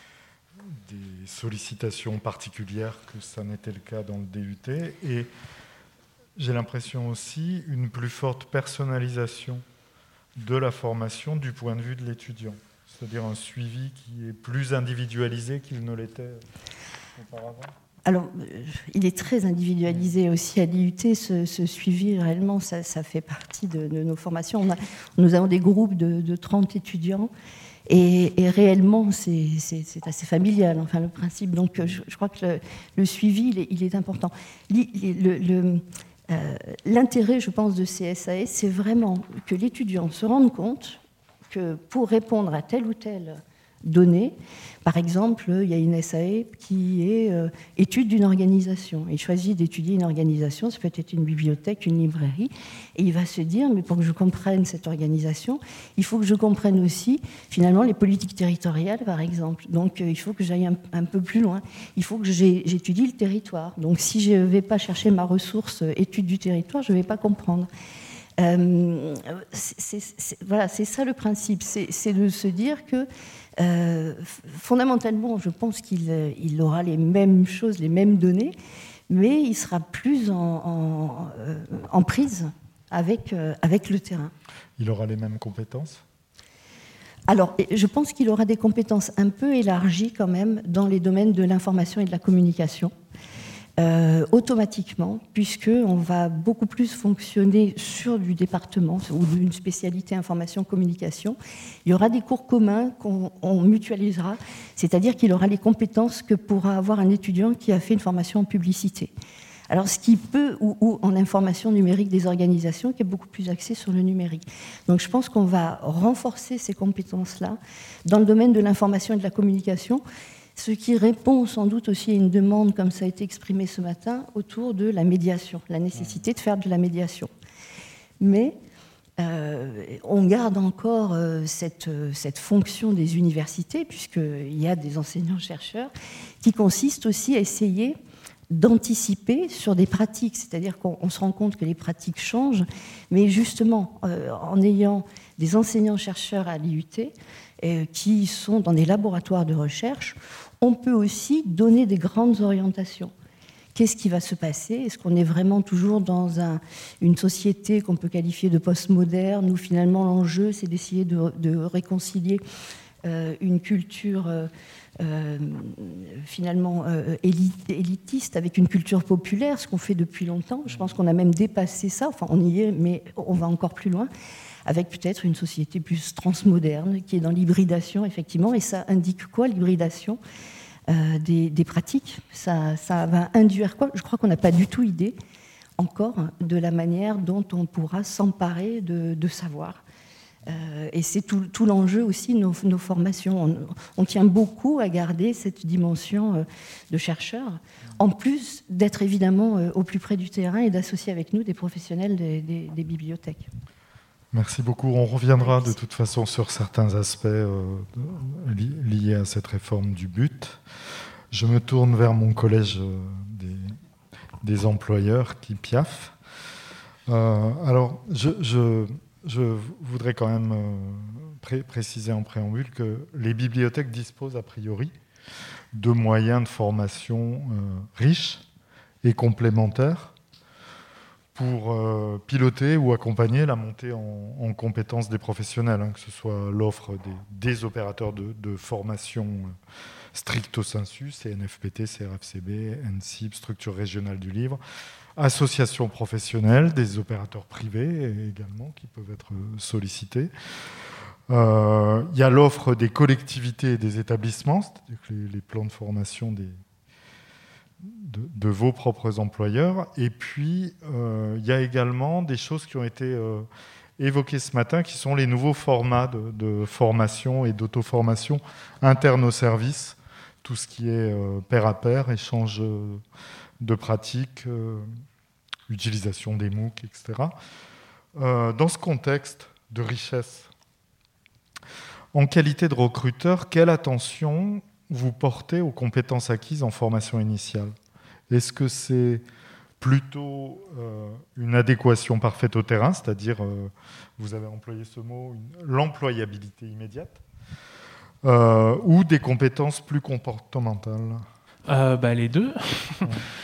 des, des sollicitations particulières que ça n'était le cas dans le D U T. Et j'ai l'impression aussi une plus forte personnalisation de la formation du point de vue de l'étudiant, c'est-à-dire un suivi qui est plus individualisé qu'il ne l'était auparavant. Alors, il est très individualisé aussi à l'I U T, ce, ce suivi, réellement, ça, ça fait partie de, de nos formations. On a, nous avons des groupes de, de trente étudiants, et, et réellement, c'est, c'est, c'est assez familial, enfin, le principe. Donc, je, je crois que le, le suivi, il est, il est important. Le, le, le, euh, l'intérêt, je pense, de ces S A S, c'est vraiment que l'étudiant se rende compte que pour répondre à telle ou telle donnée, par exemple, il y a une S A E qui est euh, étude d'une organisation. Il choisit d'étudier une organisation, ça peut être une bibliothèque, une librairie, et il va se dire, mais pour que je comprenne cette organisation, il faut que je comprenne aussi, finalement, les politiques territoriales, par exemple. Donc, euh, il faut que j'aille un, un peu plus loin. Il faut que j'ai, j'étudie le territoire. Donc, si je ne vais pas chercher ma ressource euh, étude du territoire, je ne vais pas comprendre. Euh, c'est, c'est, voilà, c'est ça le principe, c'est, c'est de se dire que euh, fondamentalement, je pense qu'il il aura les mêmes choses, les mêmes données, mais il sera plus en, en, en prise avec, avec le terrain. Il aura les mêmes compétences ? Alors, je pense qu'il aura des compétences un peu élargies quand même dans les domaines de l'information et de la communication. Euh, automatiquement, puisqu'on va beaucoup plus fonctionner sur du département ou d'une spécialité information-communication. Il y aura des cours communs qu'on on mutualisera, c'est-à-dire qu'il aura les compétences que pourra avoir un étudiant qui a fait une formation en publicité. Alors, ce qui peut, ou, ou en information numérique des organisations, qui est beaucoup plus axé sur le numérique. Donc, je pense qu'on va renforcer ces compétences-là dans le domaine de l'information et de la communication, ce qui répond sans doute aussi à une demande, comme ça a été exprimé ce matin, autour de la médiation, la nécessité de faire de la médiation. Mais euh, on garde encore euh, cette, cette fonction des universités, puisqu'il y a des enseignants-chercheurs, qui consiste aussi à essayer d'anticiper sur des pratiques, c'est-à-dire qu'on se rend compte que les pratiques changent, mais justement, euh, en ayant des enseignants-chercheurs à l'I U T, euh, qui sont dans des laboratoires de recherche, on peut aussi donner des grandes orientations. Qu'est-ce qui va se passer ? Est-ce qu'on est vraiment toujours dans un, une société qu'on peut qualifier de postmoderne, où finalement l'enjeu, c'est d'essayer de, de réconcilier euh, une culture euh, euh, finalement euh, élitiste avec une culture populaire, ce qu'on fait depuis longtemps. Je pense qu'on a même dépassé ça, enfin on y est, mais on va encore plus loin, avec peut-être une société plus transmoderne, qui est dans l'hybridation, effectivement. Et ça indique quoi, l'hybridation euh, des, des pratiques ? ça, ça va induire quoi ? Je crois qu'on n'a pas du tout idée, encore, de la manière dont on pourra s'emparer de, de savoir. Euh, et c'est tout, tout l'enjeu aussi de nos, nos formations. On, on tient beaucoup à garder cette dimension euh, de chercheur, en plus d'être évidemment euh, au plus près du terrain et d'associer avec nous des professionnels des, des, des bibliothèques. Merci beaucoup. On reviendra de toute façon sur certains aspects euh, li- liés à cette réforme du B U T. Je me tourne vers mon collège euh, des, des employeurs qui piaffent. Euh, alors, je, je, je voudrais quand même euh, pré- préciser en préambule que les bibliothèques disposent a priori de moyens de formation euh, riches et complémentaires pour euh, piloter ou accompagner la montée en, en compétences des professionnels, hein, que ce soit l'offre des, des opérateurs de, de formation euh, stricto sensu, C N F P T, C R F C B, N S I B, structure régionale du livre, associations professionnelles, des opérateurs privés également qui peuvent être sollicités. Euh, il y a l'offre des collectivités et des établissements, c'est-à-dire que les, les plans de formation des De, de vos propres employeurs. Et puis, euh, il y a également des choses qui ont été euh, évoquées ce matin, qui sont les nouveaux formats de, de formation et d'auto-formation internes au service, tout ce qui est euh, pair à pair, échange de pratiques, euh, utilisation des MOOC, et cetera. Euh, dans ce contexte de richesse. En qualité de recruteur, quelle attention vous portez aux compétences acquises en formation initiale? Est-ce que c'est plutôt euh, une adéquation parfaite au terrain, c'est-à-dire, euh, vous avez employé ce mot, une, l'employabilité immédiate, euh, ou des compétences plus comportementales? euh, bah, Les deux. Ouais.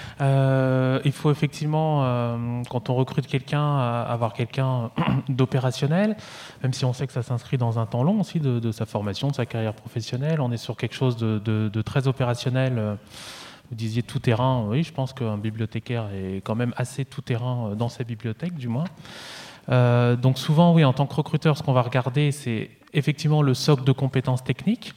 euh, il faut effectivement, euh, quand on recrute quelqu'un, avoir quelqu'un d'opérationnel, même si on sait que ça s'inscrit dans un temps long aussi de, de sa formation, de sa carrière professionnelle. On est sur quelque chose de, de, de très opérationnel. Vous disiez tout terrain, oui, je pense qu'un bibliothécaire est quand même assez tout terrain dans sa bibliothèque, du moins. Euh, donc souvent, oui, en tant que recruteur, ce qu'on va regarder, c'est effectivement le socle de compétences techniques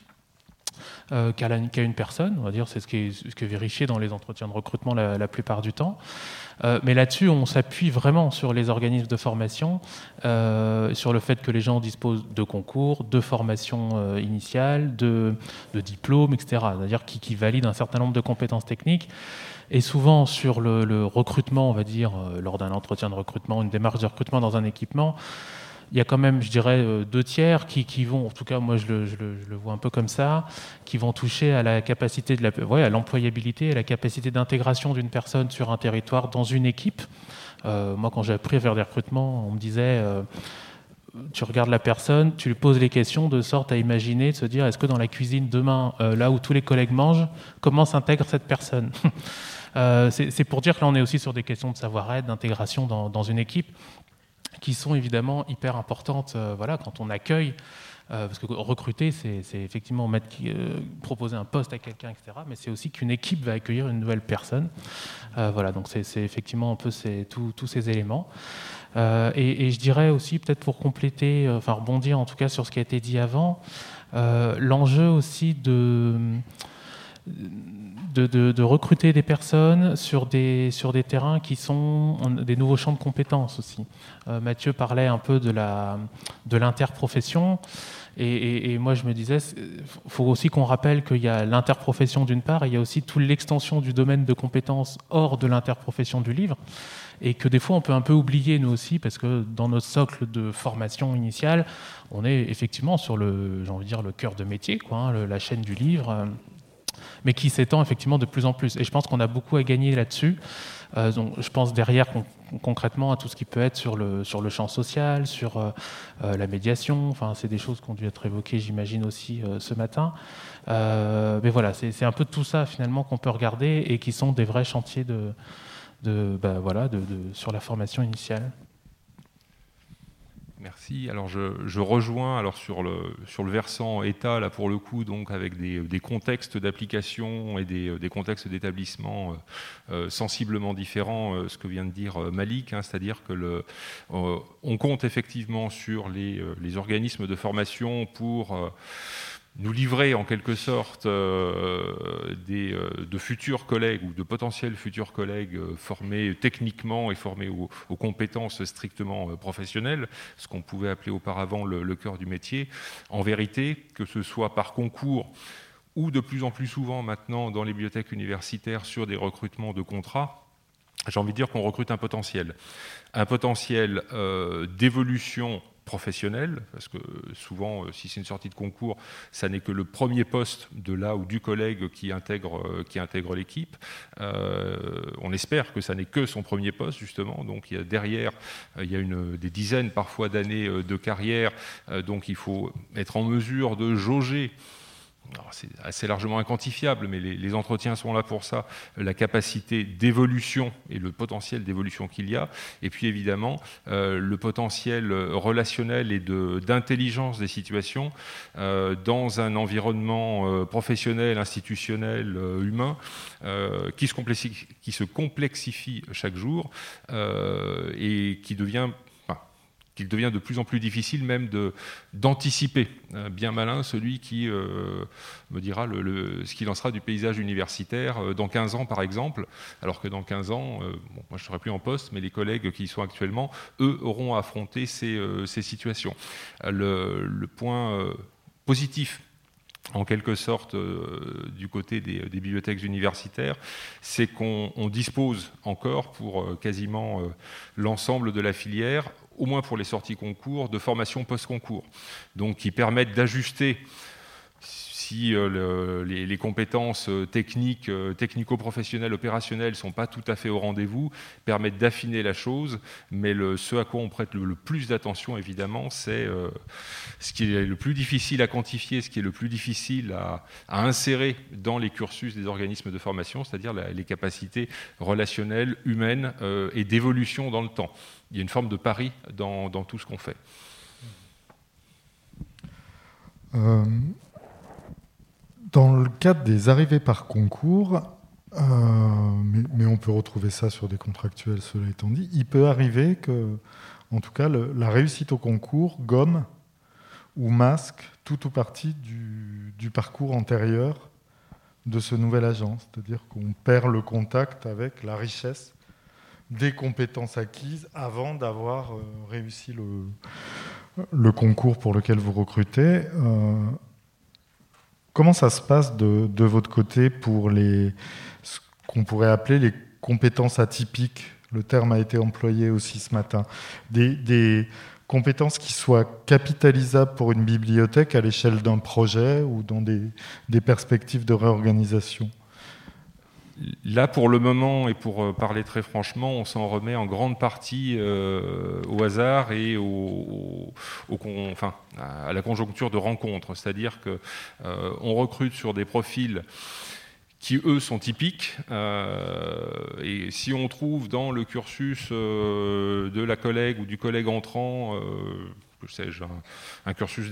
euh, qu'a, la, qu'a une personne. On va dire, c'est ce qui est, ce qui est vérifié dans les entretiens de recrutement la, la plupart du temps. Euh, mais là-dessus, on s'appuie vraiment sur les organismes de formation, euh, sur le fait que les gens disposent de concours, de formation euh, initiale, de, de diplômes, et cetera. C'est-à-dire qui, qui valident un certain nombre de compétences techniques. Et souvent, sur le, le recrutement, on va dire, euh, lors d'un entretien de recrutement, une démarche de recrutement dans un équipement, il y a quand même, je dirais, deux tiers qui, qui vont, en tout cas, moi je le, je, le, je le vois un peu comme ça, qui vont toucher à la capacité de la, ouais, à l'employabilité, à la capacité d'intégration d'une personne sur un territoire dans une équipe. Euh, moi, quand j'ai appris à faire des recrutements, on me disait, euh, tu regardes la personne, tu lui poses les questions de sorte à imaginer, de se dire, est-ce que dans la cuisine demain, euh, là où tous les collègues mangent, comment s'intègre cette personne? euh, c'est, c'est pour dire que là, on est aussi sur des questions de savoir-être, d'intégration dans, dans une équipe, qui sont évidemment hyper importantes euh, voilà, quand on accueille, euh, parce que recruter, c'est, c'est effectivement mettre, euh, proposer un poste à quelqu'un, et cetera, mais c'est aussi qu'une équipe va accueillir une nouvelle personne. Euh, voilà, donc c'est, c'est effectivement un peu ces, tout, tous ces éléments. Euh, et, et je dirais aussi, peut-être pour compléter, euh, enfin rebondir en tout cas sur ce qui a été dit avant, euh, l'enjeu aussi de... De, de, de recruter des personnes sur des, sur des terrains qui sont des nouveaux champs de compétences aussi. Euh, Mathieu parlait un peu de, la, de l'interprofession, et, et, et moi je me disais, il faut aussi qu'on rappelle qu'il y a l'interprofession d'une part, et il y a aussi toute l'extension du domaine de compétences hors de l'interprofession du livre, et que des fois on peut un peu oublier nous aussi, parce que dans notre socle de formation initiale, on est effectivement sur le, j'ai envie de dire, le cœur de métier, quoi, hein, le, la chaîne du livre, mais qui s'étend effectivement de plus en plus. Et je pense qu'on a beaucoup à gagner là-dessus. Euh, donc, je pense derrière con- concrètement à tout ce qui peut être sur le, sur le champ social, sur euh, euh, la médiation. Enfin, c'est des choses qui ont dû être évoquées, j'imagine, aussi euh, ce matin. Euh, mais voilà, c'est, c'est un peu tout ça finalement qu'on peut regarder et qui sont des vrais chantiers de, de, bah, voilà, de, de, sur la formation initiale. Merci. Alors je, je rejoins alors sur le sur le versant État là pour le coup donc avec des, des contextes d'application et des, des contextes d'établissement euh, sensiblement différents. Euh, ce que vient de dire Malik, hein, c'est-à-dire que le euh, on compte effectivement sur les les organismes de formation pour euh, nous livrer en quelque sorte euh, des, euh, de futurs collègues ou de potentiels futurs collègues euh, formés techniquement et formés aux, aux compétences strictement euh, professionnelles, ce qu'on pouvait appeler auparavant le, le cœur du métier. En vérité, que ce soit par concours ou de plus en plus souvent maintenant dans les bibliothèques universitaires sur des recrutements de contrats, j'ai envie de dire qu'on recrute un potentiel. Un potentiel euh, d'évolution professionnel, parce que souvent, si c'est une sortie de concours, ça n'est que le premier poste de là ou du collègue qui intègre, qui intègre l'équipe. Euh, on espère que ça n'est que son premier poste, justement. Donc, il y a derrière, il y a une, des dizaines parfois d'années de carrière. Donc, il faut être en mesure de jauger. Alors, c'est assez largement inquantifiable, mais les, les entretiens sont là pour ça, la capacité d'évolution et le potentiel d'évolution qu'il y a, et puis évidemment euh, le potentiel relationnel et de, d'intelligence des situations euh, dans un environnement euh, professionnel, institutionnel, euh, humain, euh, qui, se complexifie, qui se complexifie chaque jour euh, et qui devient... qu'il devient de plus en plus difficile même de, d'anticiper. Euh, bien malin celui qui euh, me dira le, le, ce qu'il en sera du paysage universitaire euh, dans quinze ans par exemple, alors que dans quinze ans, euh, bon, moi je ne serai plus en poste, mais les collègues qui y sont actuellement, eux auront à affronter ces, euh, ces situations. Euh, le, le point euh, positif en quelque sorte euh, du côté des, des bibliothèques universitaires, c'est qu'on on dispose encore pour euh, quasiment euh, l'ensemble de la filière, au moins pour les sorties concours, de formations post-concours, donc qui permettent d'ajuster si euh, le, les, les compétences techniques, euh, technico-professionnelles, opérationnelles ne sont pas tout à fait au rendez-vous, permettent d'affiner la chose, mais le, ce à quoi on prête le, le plus d'attention, évidemment, c'est euh, ce qui est le plus difficile à quantifier, ce qui est le plus difficile à, à insérer dans les cursus des organismes de formation, c'est-à-dire la, les capacités relationnelles, humaines euh, et d'évolution dans le temps. Il y a une forme de pari dans, dans tout ce qu'on fait. Euh... Dans le cadre des arrivées par concours, euh, mais, mais on peut retrouver ça sur des contractuels, cela étant dit, il peut arriver que, en tout cas, le, la réussite au concours gomme ou masque tout ou partie du, du parcours antérieur de ce nouvel agent. C'est-à-dire qu'on perd le contact avec la richesse des compétences acquises avant d'avoir euh, réussi le, le concours pour lequel vous recrutez. Euh, Comment ça se passe de, de votre côté pour les, ce qu'on pourrait appeler les compétences atypiques? Le terme a été employé aussi ce matin. Des, des compétences qui soient capitalisables pour une bibliothèque à l'échelle d'un projet ou dans des, des perspectives de réorganisation. Là, pour le moment, et pour parler très franchement, on s'en remet en grande partie euh, au hasard et au, au, au, enfin, à la conjoncture de rencontres. C'est-à-dire qu'on euh, recrute sur des profils qui, eux, sont typiques. Euh, et si on trouve dans le cursus euh, de la collègue ou du collègue entrant... Euh, que sais-je, un, un cursus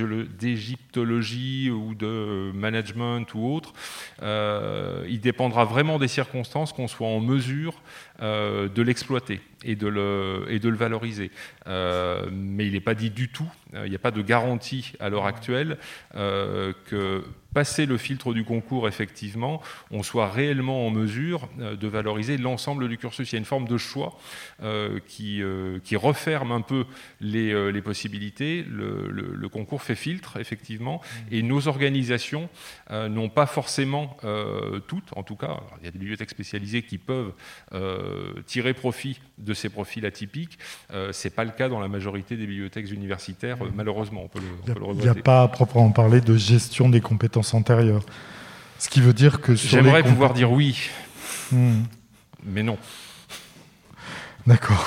d'égyptologie ou de management ou autre, euh, il dépendra vraiment des circonstances qu'on soit en mesure euh, de l'exploiter et de le, et de le valoriser. Euh, mais il n'est pas dit du tout, euh, il n'y a pas de garantie à l'heure actuelle euh, que passer le filtre du concours, effectivement, on soit réellement en mesure euh, de valoriser l'ensemble du cursus. Il y a une forme de choix euh, qui, euh, qui referme un peu les, euh, les possibilités. Le, le, le concours fait filtre, effectivement, et nos organisations euh, n'ont pas forcément euh, toutes, en tout cas, alors, il y a des bibliothèques spécialisées qui peuvent euh, tirer profit de ces profils atypiques. Euh, ce n'est pas le cas dans la majorité des bibliothèques universitaires, euh, malheureusement, on peut le, on peut le regretter. Il n'y a pas à proprement parler de gestion des compétences antérieures. Ce qui veut dire que... J'aimerais pouvoir dire oui, hmm. mais non. D'accord.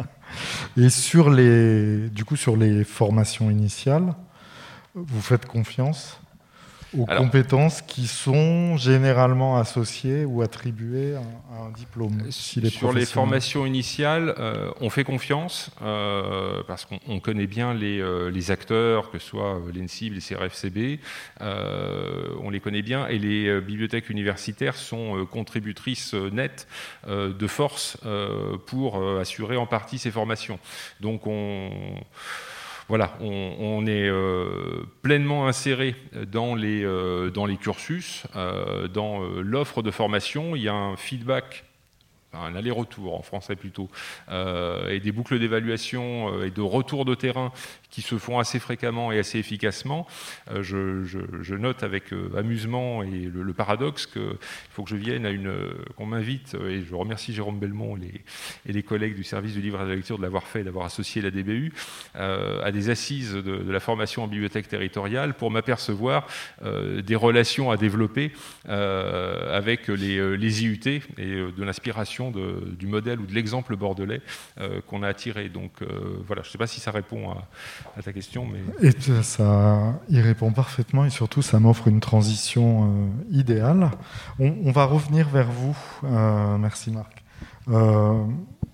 Et sur les, du coup, sur les formations initiales, vous faites confiance aux Alors, compétences qui sont généralement associées ou attribuées à, à un diplôme. Si les sur les formations initiales, euh, on fait confiance euh, parce qu'on on connaît bien les, euh, les acteurs, que ce soit l'E N S I B, les C R F C B, euh, on les connaît bien, et les euh, bibliothèques universitaires sont euh, contributrices euh, nettes euh, de force euh, pour euh, assurer en partie ces formations. Donc on... Voilà, on, on est euh, pleinement inséré dans les, euh, dans les cursus, euh, dans euh, l'offre de formation. Il y a un feedback, un aller-retour en français plutôt, euh, et des boucles d'évaluation euh, et de retour de terrain qui se font assez fréquemment et assez efficacement. Euh, je, je, je note avec euh, amusement et le, le paradoxe qu'il faut que je vienne à une... Euh, qu'on m'invite, euh, et je remercie Jérôme Belmont les, et les collègues du service du livre et de la lecture de l'avoir fait, d'avoir associé la D B U, euh, à des assises de, de la formation en bibliothèque territoriale pour m'apercevoir euh, des relations à développer euh, avec les, les I U T et euh, de l'inspiration de, du modèle ou de l'exemple bordelais euh, qu'on a attiré. Donc euh, voilà, je ne sais pas si ça répond à à ta question. Mais... Et ça y répond parfaitement, et surtout ça m'offre une transition euh, idéale. On, on va revenir vers vous. Euh, merci Marc. Euh,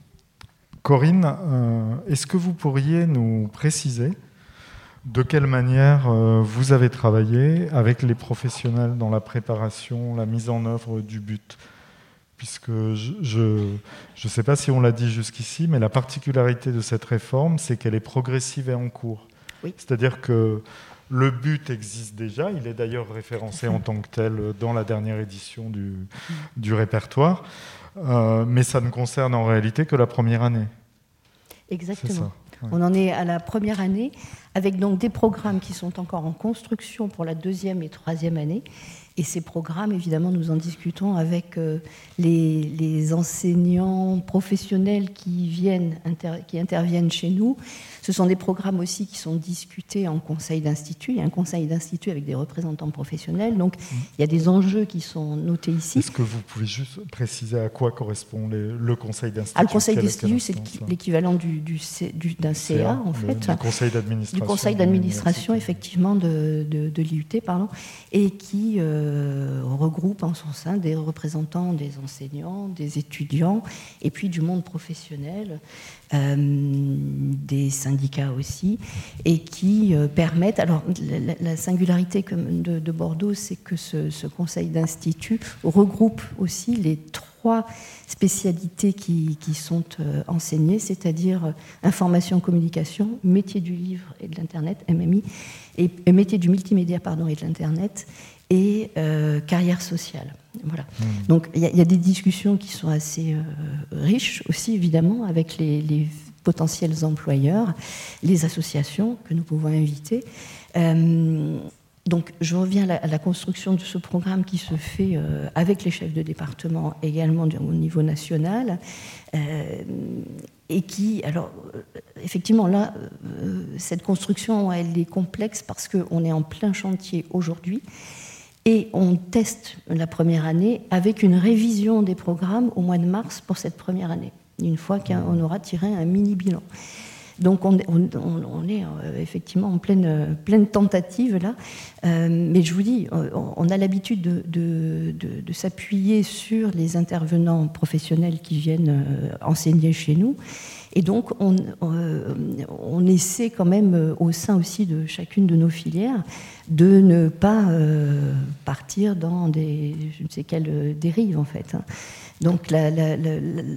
Corinne, euh, est-ce que vous pourriez nous préciser de quelle manière euh, vous avez travaillé avec les professionnels dans la préparation, la mise en œuvre du but ? Puisque je ne sais pas si on l'a dit jusqu'ici, mais la particularité de cette réforme, c'est qu'elle est progressive et en cours. Oui. C'est-à-dire que le but existe déjà, il est d'ailleurs référencé en tant que tel dans la dernière édition du, du répertoire, euh, mais ça ne concerne en réalité que la première année. Exactement. Ouais. On en est à la première année, avec donc des programmes qui sont encore en construction pour la deuxième et troisième année. Et ces programmes, évidemment, nous en discutons avec euh, les, les enseignants professionnels qui, viennent, inter, qui interviennent chez nous. Ce sont des programmes aussi qui sont discutés en conseil d'institut. Il y a un conseil d'institut avec des représentants professionnels. Donc, mmh. il y a des enjeux qui sont notés ici. Est-ce que vous pouvez juste préciser à quoi correspond les, le conseil d'institut? Ah, le conseil d'institut, c'est l'équivalent du, du, du, d'un C A, en fait. Le, du conseil d'administration. Du conseil d'administration, effectivement, de, de, de l'I U T, pardon, et qui euh, regroupe en son sein des représentants des enseignants, des étudiants, et puis du monde professionnel, euh, des syndicats aussi, et qui euh, permettent... Alors, la, la singularité de, de Bordeaux, c'est que ce, ce conseil d'institut regroupe aussi les trois spécialités qui, qui sont euh, enseignées, c'est-à-dire euh, information, communication, métier du livre et de l'Internet, M M I, et, et métier du multimédia pardon, et de l'Internet, et euh, carrière sociale. Voilà. Mmh. Donc il y, y a des discussions qui sont assez euh, riches aussi, évidemment, avec les, les potentiels employeurs, les associations que nous pouvons inviter. Euh, Donc, je reviens à la, à la construction de ce programme qui se fait euh, avec les chefs de département, également au niveau national, euh, et qui, alors, euh, effectivement, là, euh, cette construction, elle est complexe parce qu'on est en plein chantier aujourd'hui, et on teste la première année avec une révision des programmes au mois de mars pour cette première année, une fois qu'on aura tiré un mini-bilan. Donc on, on, on est euh, effectivement en pleine, pleine tentative là, euh, mais je vous dis, on, on a l'habitude de, de, de, de s'appuyer sur les intervenants professionnels qui viennent euh, enseigner chez nous, et donc on, euh, on essaie quand même euh, au sein aussi de chacune de nos filières de ne pas euh, partir dans des je ne sais quelles dérives en fait. Hein. Donc la, la, la,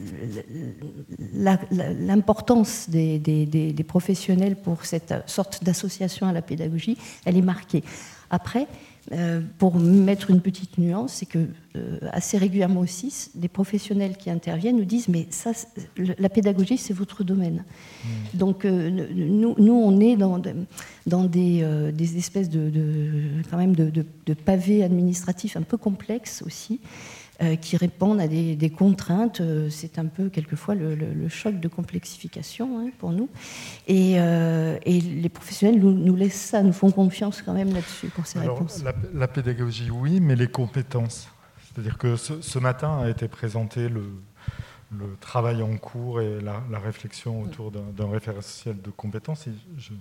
la, la, l'importance des, des, des, des professionnels pour cette sorte d'association à la pédagogie, elle est marquée. Après, euh, pour mettre une petite nuance, c'est que euh, assez régulièrement aussi, des professionnels qui interviennent nous disent mais ça, la pédagogie, c'est votre domaine. Mmh. Donc euh, nous, nous, on est dans, dans des, euh, des espèces de, de quand même de, de, de pavés administratifs un peu complexes aussi, euh, qui répondent à des, des contraintes. C'est un peu quelquefois le, le, le choc de complexification hein, pour nous. Et, euh, et les professionnels nous, nous laissent ça, nous font confiance quand même là-dessus pour ces Alors, réponses. La, la pédagogie, oui, mais les compétences. C'est-à-dire que ce, ce matin a été présenté le, le travail en cours et la, la réflexion autour d'un, d'un référentiel de compétences. Et je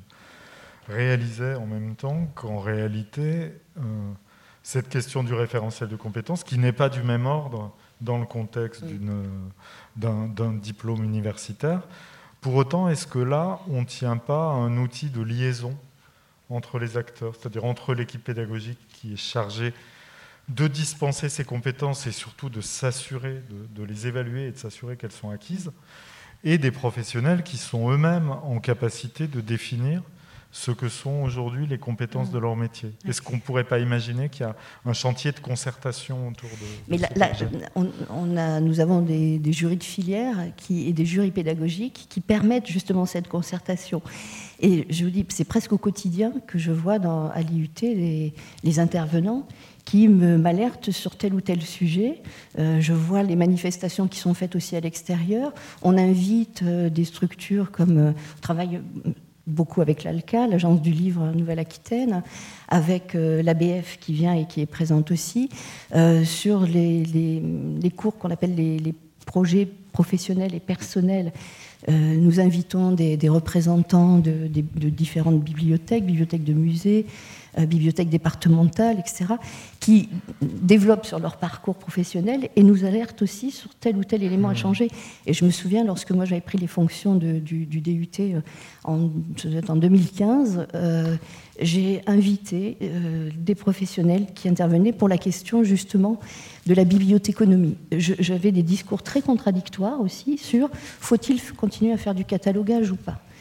réalisais en même temps qu'en réalité, euh, cette question du référentiel de compétences, qui n'est pas du même ordre dans le contexte d'une, d'un, d'un diplôme universitaire, pour autant, est-ce que là, on ne tient pas à un outil de liaison entre les acteurs, c'est-à-dire entre l'équipe pédagogique qui est chargée de dispenser ces compétences et surtout de s'assurer, de, de les évaluer et de s'assurer qu'elles sont acquises, et des professionnels qui sont eux-mêmes en capacité de définir ce que sont aujourd'hui les compétences de leur métier. Est-ce qu'on ne pourrait pas imaginer qu'il y a un chantier de concertation autour de, de Mais là, là, on, on a, nous avons des, des jurys de filière qui, et des jurys pédagogiques qui permettent justement cette concertation. Et je vous dis, c'est presque au quotidien que je vois dans, à l'I U T les, les intervenants qui me, m'alertent sur tel ou tel sujet. Euh, je vois les manifestations qui sont faites aussi à l'extérieur. On invite euh, des structures comme euh, travail beaucoup avec l'ALCA, l'Agence du livre Nouvelle-Aquitaine, avec euh, l'A B F qui vient et qui est présente aussi, euh, sur les, les, les cours qu'on appelle les, les projets professionnels et personnels. Euh, nous invitons des, des représentants de, de, de différentes bibliothèques, bibliothèques de musées, euh, bibliothèques départementales, et cetera, qui développent sur leur parcours professionnel et nous alertent aussi sur tel ou tel élément à changer. Et je me souviens, lorsque moi j'avais pris les fonctions de, du, du D U T en, en deux mille quinze, euh, j'ai invité euh, des professionnels qui intervenaient pour la question justement de la bibliothéconomie. Je, j'avais des discours très contradictoires aussi sur faut-il continuer à faire du catalogage ou pas.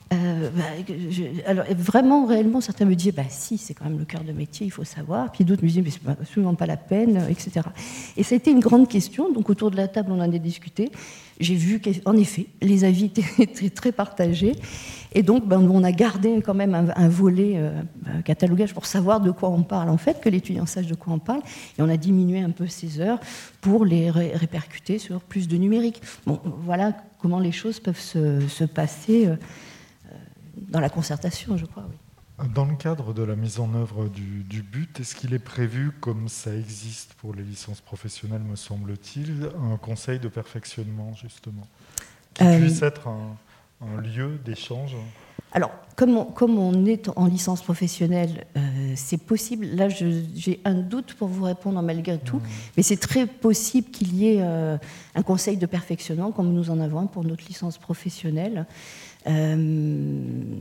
Euh, bah, je, alors vraiment, réellement, certains me disaient, bah si, c'est quand même le cœur de métier, il faut savoir. Puis d'autres me disaient, mais c'est absolument pas la peine, et cetera. Et ça a été une grande question. Donc autour de la table, on en a discuté. J'ai vu qu'en effet, les avis étaient très, très partagés. Et donc, ben, on a gardé quand même un, un volet euh, un catalogage pour savoir de quoi on parle, en fait, que l'étudiant sache de quoi on parle. Et on a diminué un peu ces heures pour les ré- répercuter sur plus de numérique. Bon, voilà comment les choses peuvent se, se passer euh, dans la concertation, je crois, oui. Dans le cadre de la mise en œuvre du, du but, est-ce qu'il est prévu, comme ça existe pour les licences professionnelles, me semble-t-il, un conseil de perfectionnement, justement, qui euh, puisse être un, un lieu d'échange? Alors, comme on, comme on est en licence professionnelle, euh, c'est possible. Là, je, j'ai un doute pour vous répondre malgré tout, mmh. mais c'est très possible qu'il y ait euh, un conseil de perfectionnement, comme nous en avons un pour notre licence professionnelle. Euh,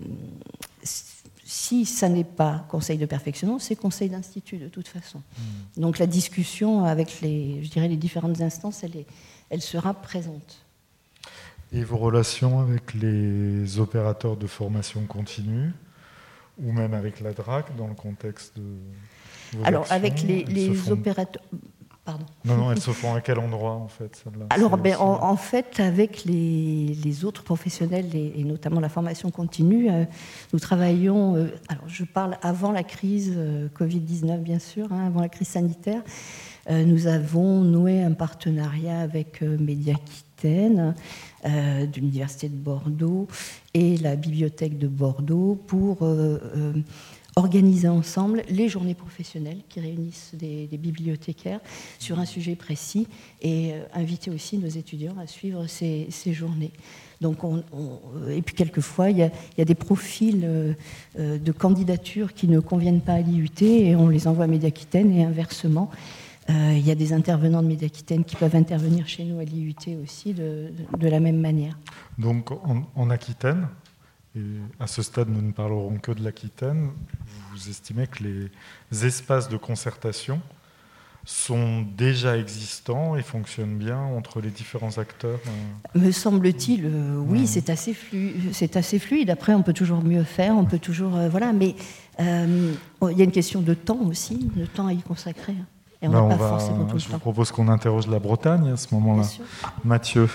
si ça n'est pas conseil de perfectionnement, c'est conseil d'institut de toute façon. Mmh. Donc la discussion avec les, je dirais, les différentes instances, elle, est, elle sera présente. Et vos relations avec les opérateurs de formation continue, ou même avec la D R A C dans le contexte de vos Alors actions, avec les, les font... opérateurs... Pardon. Non, non, elles se font à quel endroit, en fait, celle-là? Alors, ben, en, en fait, avec les, les autres professionnels, et, et notamment la formation continue, euh, nous travaillons, euh, alors je parle avant la crise euh, covid dix-neuf, bien sûr, hein, avant la crise sanitaire, euh, nous avons noué un partenariat avec euh, Médiaquitaine, euh, de l'Université de Bordeaux, et la Bibliothèque de Bordeaux pour... Euh, euh, organiser ensemble les journées professionnelles qui réunissent des, des bibliothécaires sur un sujet précis et euh, inviter aussi nos étudiants à suivre ces, ces journées. Donc on, on, et puis quelquefois, il y a, il y a des profils euh, euh, de candidature qui ne conviennent pas à l'I U T et on les envoie à Médiaquitaine et inversement. Euh, il y a des intervenants de Médiaquitaine qui peuvent intervenir chez nous à l'I U T aussi de, de, de la même manière. Donc en, en Aquitaine, et à ce stade, nous ne parlerons que de l'Aquitaine. Vous estimez que les espaces de concertation sont déjà existants et fonctionnent bien entre les différents acteurs? Me semble-t-il, euh, oui, mmh. c'est assez fluide. C'est assez fluide. Après, on peut toujours mieux faire, on peut toujours, euh, voilà. Mais euh, il y a une question de temps aussi, de temps à y consacrer. Et on n'a ben pas va, forcément tout le je temps. vous propose qu'on interroge la Bretagne à ce moment-là. Mathieu.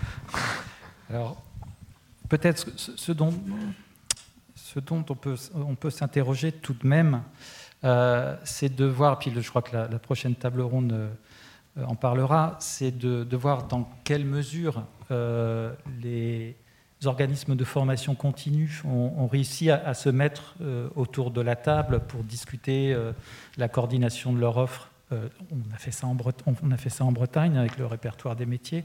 Alors. Peut-être ce dont, ce dont on peut, on peut s'interroger tout de même, euh, c'est de voir, puis je crois que la, la prochaine table ronde euh, en parlera, c'est de, de voir dans quelle mesure euh, les organismes de formation continue ont, ont réussi à, à se mettre euh, autour de la table pour discuter euh, la coordination de leur offre. Euh, on, a fait ça en Bretagne, on a fait ça en Bretagne avec le répertoire des métiers.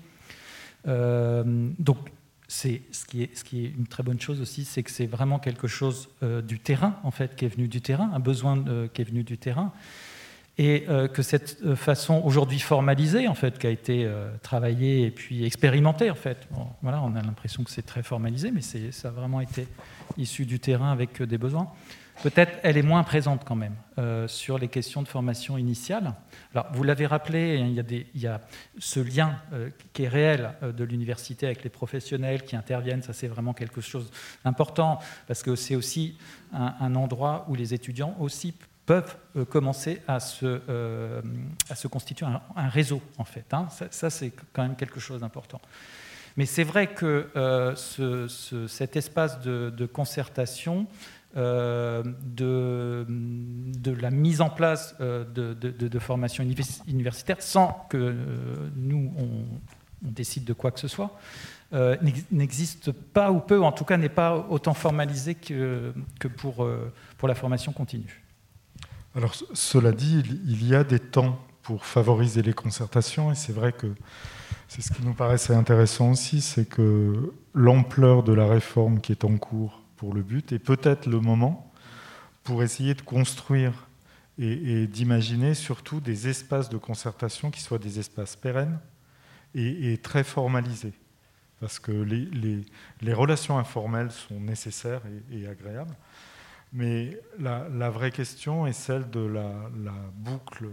Euh, donc, C'est, ce, qui est, ce qui est une très bonne chose aussi, c'est que c'est vraiment quelque chose euh, du terrain, en fait, qui est venu du terrain, un besoin euh, qui est venu du terrain, et euh, que cette euh, façon aujourd'hui formalisée, en fait, qui a été euh, travaillée et puis expérimentée, en fait, bon, voilà, on a l'impression que c'est très formalisé, mais c'est, ça a vraiment été issu du terrain avec euh, des besoins. Peut-être elle est moins présente quand même euh, sur les questions de formation initiale. Alors, vous l'avez rappelé, il y a, des, il y a ce lien euh, qui est réel euh, de l'université avec les professionnels qui interviennent. Ça, c'est vraiment quelque chose d'important parce que c'est aussi un, un endroit où les étudiants aussi peuvent euh, commencer à se, euh, à se constituer un, un réseau, en fait. Hein. Ça, ça, c'est quand même quelque chose d'important. Mais c'est vrai que euh, ce, ce, cet espace de, de concertation, Euh, de, de la mise en place euh, de, de, de formation universitaire sans que euh, nous, on, on décide de quoi que ce soit, euh, n'existe pas ou peu, ou en tout cas n'est pas autant formalisé que, que pour, euh, pour la formation continue. Alors, cela dit, il y a des temps pour favoriser les concertations, et c'est vrai que c'est ce qui nous paraissait intéressant aussi, c'est que l'ampleur de la réforme qui est en cours pour le but, et peut-être le moment pour essayer de construire et, et d'imaginer surtout des espaces de concertation qui soient des espaces pérennes et, et très formalisés. Parce que les, les, les relations informelles sont nécessaires et, et agréables, mais la, la vraie question est celle de la, la boucle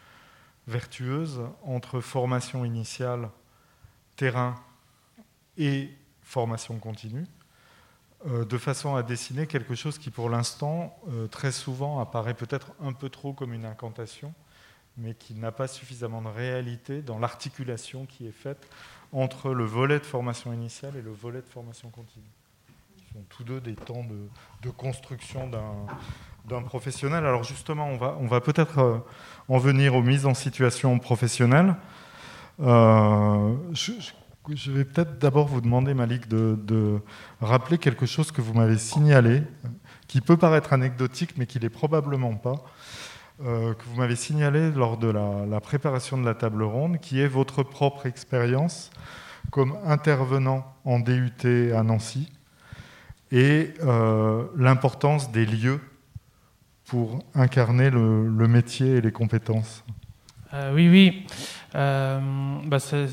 vertueuse entre formation initiale, terrain et formation continue. euh, de façon à dessiner quelque chose qui, pour l'instant, euh, très souvent apparaît peut-être un peu trop comme une incantation, mais qui n'a pas suffisamment de réalité dans l'articulation qui est faite entre le volet de formation initiale et le volet de formation continue. Ils sont tous deux des temps de, de construction d'un, d'un professionnel. Alors justement, on va, on va peut-être euh, en venir aux mises en situation professionnelle. Euh, je, je vais peut-être d'abord vous demander, Malik, de, de rappeler quelque chose que vous m'avez signalé, qui peut paraître anecdotique, mais qui ne l'est probablement pas, euh, que vous m'avez signalé lors de la, la préparation de la table ronde, qui est votre propre expérience comme intervenant en D U T à Nancy, et euh, l'importance des lieux pour incarner le, le métier et les compétences. Euh, oui, oui. Euh, bah c'est,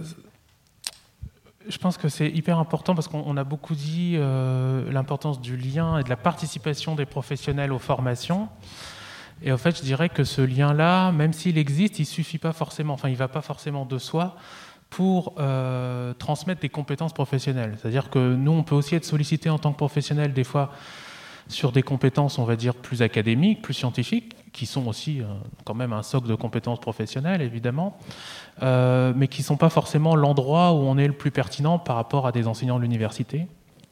je pense que c'est hyper important parce qu'on a beaucoup dit euh, l'importance du lien et de la participation des professionnels aux formations. Et en fait, je dirais que ce lien-là, même s'il existe, il suffit pas forcément, enfin, il va pas forcément de soi pour euh, transmettre des compétences professionnelles. C'est-à-dire que nous, on peut aussi être sollicité en tant que professionnel des fois sur des compétences, on va dire, plus académiques, plus scientifiques, qui sont aussi euh, quand même un socle de compétences professionnelles, évidemment, euh, mais qui ne sont pas forcément l'endroit où on est le plus pertinent par rapport à des enseignants de l'université.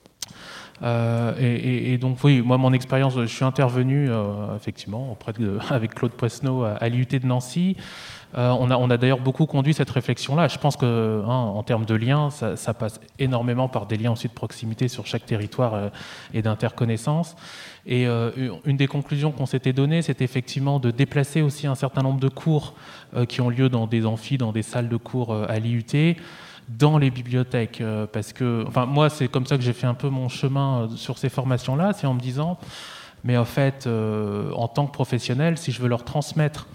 Euh, et, et, et donc, oui, moi, mon expérience, je suis intervenu, euh, effectivement, auprès de, avec Claude Poisneau à, à l'I U T de Nancy. Euh, on a, on a d'ailleurs beaucoup conduit cette réflexion-là. Je pense que, hein, en termes de liens, ça, ça passe énormément par des liens aussi de proximité sur chaque territoire euh, et d'interconnaissance. Et euh, une des conclusions qu'on s'était données, c'était effectivement de déplacer aussi un certain nombre de cours euh, qui ont lieu dans des amphis, dans des salles de cours euh, à l'I U T, dans les bibliothèques. Euh, parce que, enfin, moi, c'est comme ça que j'ai fait un peu mon chemin euh, sur ces formations-là, c'est en me disant, mais en fait, euh, en tant que professionnel, si je veux leur transmettre,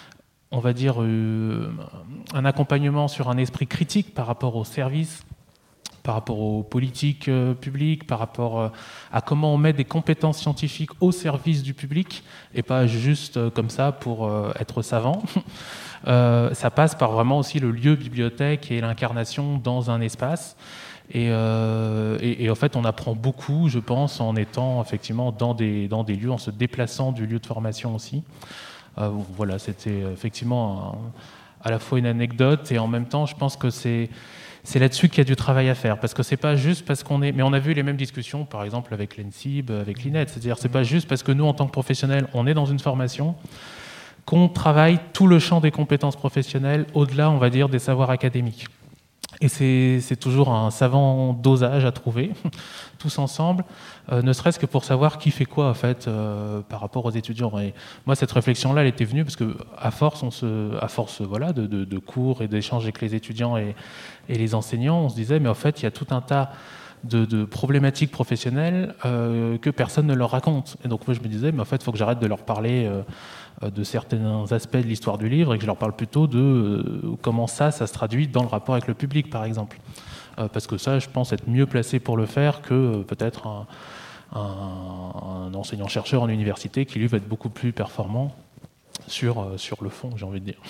on va dire, euh, un accompagnement sur un esprit critique par rapport aux services, par rapport aux politiques euh, publiques, par rapport euh, à comment on met des compétences scientifiques au service du public, et pas juste euh, comme ça pour euh, être savant. euh, ça passe par vraiment aussi le lieu bibliothèque et l'incarnation dans un espace. Et, euh, et, et en fait, on apprend beaucoup, je pense, en étant effectivement dans des, dans des lieux, en se déplaçant du lieu de formation aussi. Euh, voilà, c'était effectivement un, à la fois une anecdote et en même temps, je pense que c'est, c'est là-dessus qu'il y a du travail à faire. Parce que c'est pas juste parce qu'on est... Mais on a vu les mêmes discussions, par exemple, avec l'E N S I B, avec l'I N E T. C'est-à-dire, c'est pas juste parce que nous, en tant que professionnels, on est dans une formation qu'on travaille tout le champ des compétences professionnelles au-delà, on va dire, des savoirs académiques. Et c'est, c'est toujours un savant dosage à trouver, tous ensemble, euh, ne serait-ce que pour savoir qui fait quoi, en fait, euh, par rapport aux étudiants. Et moi, cette réflexion-là, elle était venue parce que, à force, on se, à force voilà, de, de, de cours et d'échanges avec les étudiants et, et les enseignants, on se disait, mais en fait, il y a tout un tas de, de problématiques professionnelles euh, que personne ne leur raconte. Et donc, moi, je me disais, mais en fait, il faut que j'arrête de leur parler euh, de certains aspects de l'histoire du livre et que je leur parle plutôt de euh, comment ça, ça se traduit dans le rapport avec le public, par exemple. Euh, parce que ça, je pense être mieux placé pour le faire que euh, peut-être un, un, un enseignant-chercheur en université qui, lui, va être beaucoup plus performant sur, euh, sur le fond, j'ai envie de dire.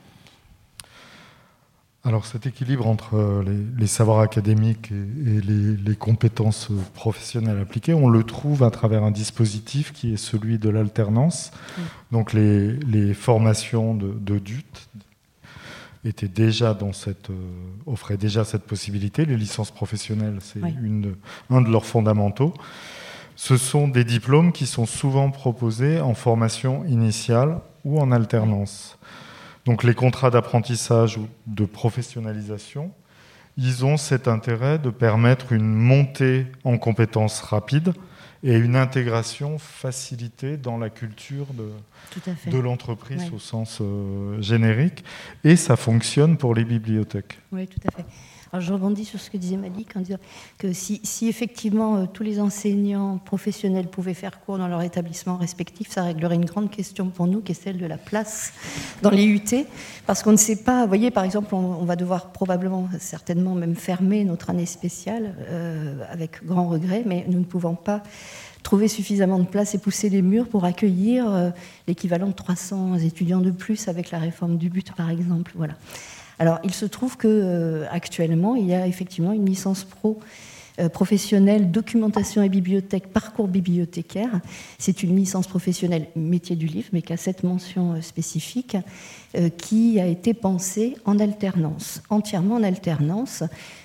Alors cet équilibre entre les, les savoirs académiques et, et les, les compétences professionnelles appliquées, on le trouve à travers un dispositif qui est celui de l'alternance. Mmh. Donc les, les formations de, de D U T étaient déjà dans cette, euh, offraient déjà cette possibilité. Les licences professionnelles, c'est oui. une, un de leurs fondamentaux. Ce sont des diplômes qui sont souvent proposés en formation initiale ou en alternance. Donc les contrats d'apprentissage ou de professionnalisation, ils ont cet intérêt de permettre une montée en compétences rapide et une intégration facilitée dans la culture de, de l'entreprise oui. au sens euh, générique. Et ça fonctionne pour les bibliothèques. Oui, tout à fait. Alors, je rebondis sur ce que disait Malik en disant que si, si effectivement euh, tous les enseignants professionnels pouvaient faire cours dans leur établissement respectif, ça réglerait une grande question pour nous, qui est celle de la place dans les U T, parce qu'on ne sait pas, vous voyez, par exemple, on, on va devoir probablement, certainement même fermer notre année spéciale, euh, avec grand regret, mais nous ne pouvons pas trouver suffisamment de place et pousser les murs pour accueillir euh, l'équivalent de trois cents étudiants de plus avec la réforme du B U T, par exemple. Voilà. Alors, il se trouve qu'actuellement, euh, il y a effectivement une licence pro euh, professionnelle documentation et bibliothèque, parcours bibliothécaire. C'est une licence professionnelle métier du livre, mais qui a cette mention euh, spécifique, euh, qui a été pensée en alternance, entièrement en alternance.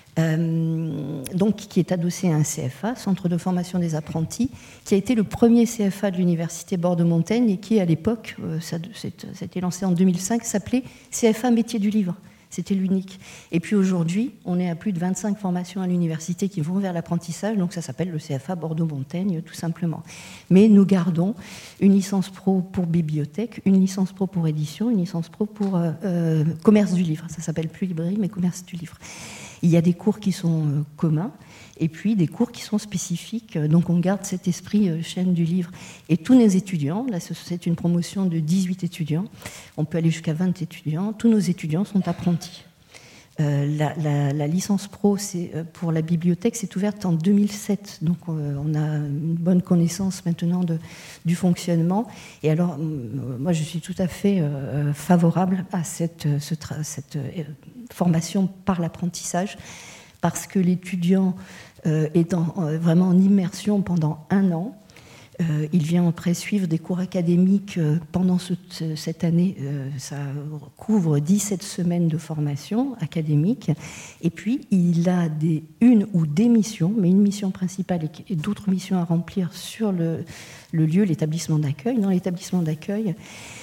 Euh, donc, qui est adossé à un C F A, Centre de formation des apprentis, qui a été le premier C F A de l'Université Bordeaux-Montaigne et qui, à l'époque, euh, ça, ça a été lancé en deux mille cinq, s'appelait C F A Métier du Livre. C'était l'unique. Et puis aujourd'hui, on est à plus de vingt-cinq formations à l'université qui vont vers l'apprentissage, donc ça s'appelle le C F A Bordeaux-Montaigne, tout simplement. Mais nous gardons une licence pro pour bibliothèque, une licence pro pour édition, une licence pro pour euh, euh, commerce du livre. Ça s'appelle plus librairie, mais commerce du livre. Il y a des cours qui sont euh, communs et puis des cours qui sont spécifiques. Donc on garde cet esprit euh, chaîne du livre. Et tous nos étudiants, là c'est une promotion de dix-huit étudiants, on peut aller jusqu'à vingt étudiants, tous nos étudiants sont apprentis. Euh, la, la, la licence pro c'est, euh, pour la bibliothèque s'est ouverte en deux mille sept, donc euh, on a une bonne connaissance maintenant de, du fonctionnement. Et alors, euh, moi je suis tout à fait euh, favorable à cette, ce tra- cette euh, formation par l'apprentissage, parce que l'étudiant euh, est en, euh, vraiment en immersion pendant un an. Euh, il vient après suivre des cours académiques euh, pendant ce, ce, cette année. Euh, ça couvre dix-sept semaines de formation académique. Et puis, il a des, une ou des missions, mais une mission principale et, et d'autres missions à remplir sur le, le lieu, l'établissement d'accueil. Dans l'établissement d'accueil,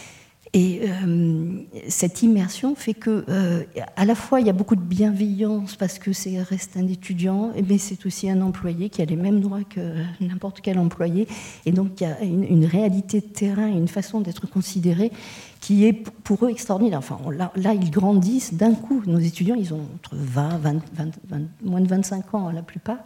Et euh, cette immersion fait que, euh, à la fois, il y a beaucoup de bienveillance parce que c'est reste un étudiant, mais c'est aussi un employé qui a les mêmes droits que n'importe quel employé. Et donc, il y a une, une réalité de terrain et une façon d'être considéré qui est pour eux extraordinaire. Enfin, là, là, ils grandissent d'un coup. Nos étudiants, ils ont entre vingt, vingt, vingt, vingt moins de vingt-cinq ans, la plupart.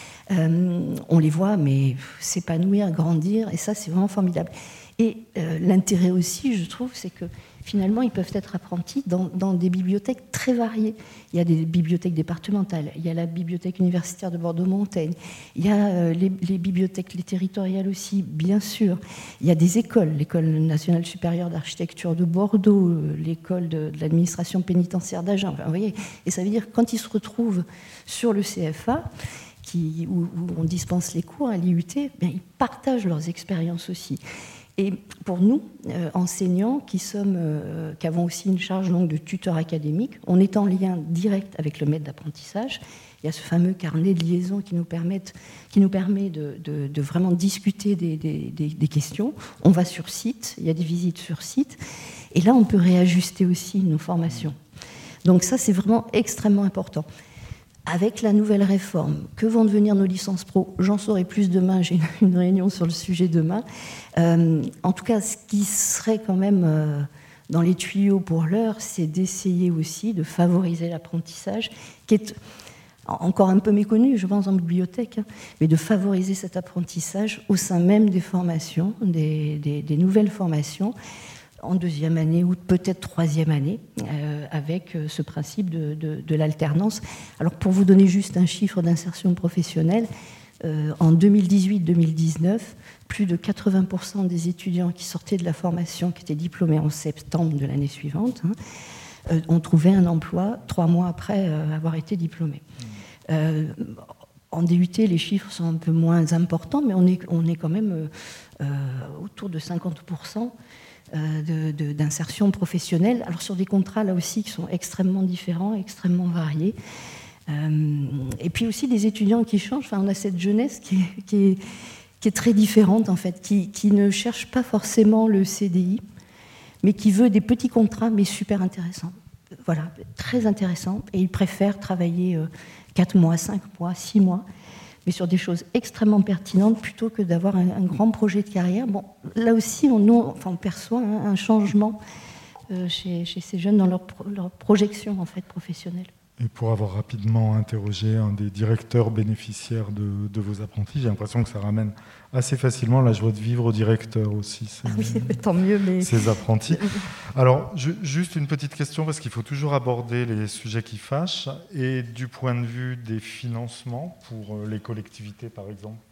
Euh, on les voit, mais s'épanouir, grandir, et ça, c'est vraiment formidable. Et euh, l'intérêt aussi, je trouve, c'est que finalement, ils peuvent être apprentis dans, dans des bibliothèques très variées. Il y a des bibliothèques départementales, il y a la bibliothèque universitaire de Bordeaux-Montaigne, il y a euh, les, les bibliothèques les territoriales aussi, bien sûr. Il y a des écoles, l'École nationale supérieure d'architecture de Bordeaux, l'école de, de l'administration pénitentiaire d'Agen. Enfin, vous voyez, et ça veut dire que quand ils se retrouvent sur le C F A, qui, où, où on dispense les cours à l'I U T, bien, ils partagent leurs expériences aussi. Et pour nous, euh, enseignants, qui, sommes, euh, qui avons aussi une charge donc, de tuteur académique, on est en lien direct avec le maître d'apprentissage. Il y a ce fameux carnet de liaison qui nous, permettent, qui nous permet de, de, de vraiment discuter des, des, des, des questions. On va sur site, il y a des visites sur site. Et là, on peut réajuster aussi nos formations. Donc ça, c'est vraiment extrêmement important. Avec la nouvelle réforme, que vont devenir nos licences pro? J'en saurai plus demain, j'ai une réunion sur le sujet demain. Euh, en tout cas, ce qui serait quand même euh, dans les tuyaux pour l'heure, c'est d'essayer aussi de favoriser l'apprentissage, qui est encore un peu méconnu, je pense, en bibliothèque, hein, mais de favoriser cet apprentissage au sein même des formations, des, des, des nouvelles formations, en deuxième année ou peut-être troisième année, euh, avec ce principe de, de, de l'alternance. Alors, pour vous donner juste un chiffre d'insertion professionnelle, euh, en deux mille dix-huit deux mille dix-neuf, plus de quatre-vingts pour cent des étudiants qui sortaient de la formation, qui étaient diplômés en septembre de l'année suivante, hein, euh, ont trouvé un emploi trois mois après euh, avoir été diplômés. Euh, en D U T, les chiffres sont un peu moins importants, mais on est, on est quand même euh, autour de cinquante pour cent De, de, d'insertion professionnelle, alors sur des contrats là aussi qui sont extrêmement différents, extrêmement variés, euh, et puis aussi des étudiants qui changent. Enfin, on a cette jeunesse qui est, qui est, qui est très différente en fait, qui, qui ne cherche pas forcément le C D I, mais qui veut des petits contrats mais super intéressants. Voilà, très intéressants, et ils préfèrent travailler euh, quatre mois, cinq mois, six mois, mais sur des choses extrêmement pertinentes plutôt que d'avoir un, un grand projet de carrière. Bon, là aussi, on, nous, enfin, on perçoit hein, un changement euh, chez, chez ces jeunes dans leur, leur projection en fait, professionnelle. Et pour avoir rapidement interrogé un des directeurs bénéficiaires de, de vos apprentis, j'ai l'impression que ça ramène assez facilement la joie de vivre aux directeurs aussi. Ces, ah oui, tant mieux, mais... ces apprentis. Alors, je, juste une petite question, parce qu'il faut toujours aborder les sujets qui fâchent. Et du point de vue des financements pour les collectivités, par exemple,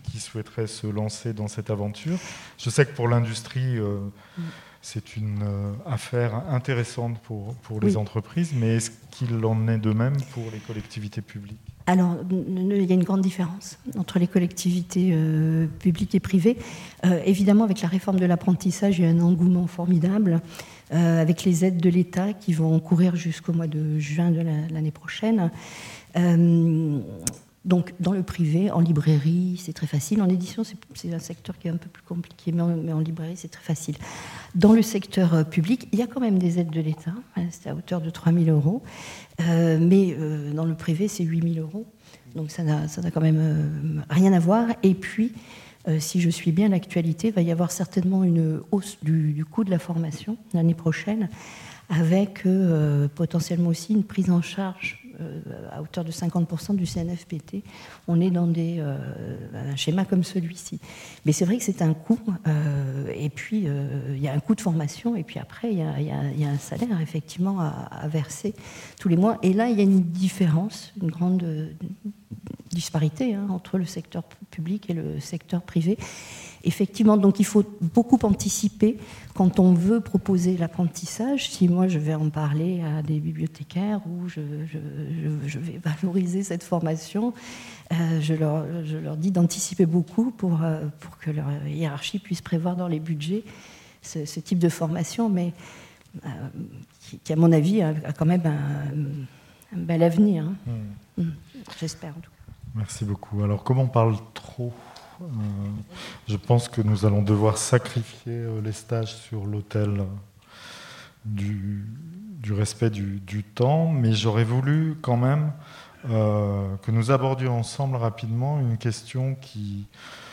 qui souhaiteraient se lancer dans cette aventure. Je sais que pour l'industrie, euh, mm. c'est une euh, affaire intéressante pour, pour les oui. entreprises, mais est-ce qu'il en est de même pour les collectivités publiques ? Alors, il y a une grande différence entre les collectivités euh, publiques et privées. Euh, évidemment, avec la réforme de l'apprentissage, il y a un engouement formidable, euh, avec les aides de l'État qui vont courir jusqu'au mois de juin de la, l'année prochaine. Euh, donc, dans le privé, en librairie, c'est très facile. En édition, c'est, c'est un secteur qui est un peu plus compliqué, mais en, mais en librairie, c'est très facile. Dans le secteur euh, public, il y a quand même des aides de l'État. Hein, c'est à hauteur de trois mille euros. Euh, mais euh, dans le privé, c'est huit mille euros. Donc ça n'a, ça n'a quand même euh, rien à voir. Et puis, euh, si je suis bien l'actualité, il va y avoir certainement une hausse du, du coût de la formation l'année prochaine, avec euh, potentiellement aussi une prise en charge euh, à hauteur de cinquante pour cent du C N F P T. On est dans des, euh, un schéma comme celui-ci. Mais c'est vrai que c'est un coût, euh, et puis euh, il y a un coût de formation, et puis après il y a, il y a, il y a un salaire effectivement à, à verser tous les mois. Et là, il y a une différence, une grande disparité hein, entre le secteur public et le secteur privé. Effectivement, donc il faut beaucoup anticiper quand on veut proposer l'apprentissage. Si moi je vais en parler à des bibliothécaires ou je, je, je, je vais valoriser cette formation, euh, je, leur, je leur dis d'anticiper beaucoup pour, euh, pour que leur hiérarchie puisse prévoir dans les budgets ce, ce type de formation, mais euh, qui, qui, à mon avis, a, a quand même un, un bel avenir. Hein. Mmh. Mmh. J'espère en tout cas. Merci beaucoup. Alors, comme on parle trop, euh, je pense que nous allons devoir sacrifier euh, les stages sur l'autel du, du respect du, du temps, mais j'aurais voulu quand même euh, que nous abordions ensemble rapidement une question qui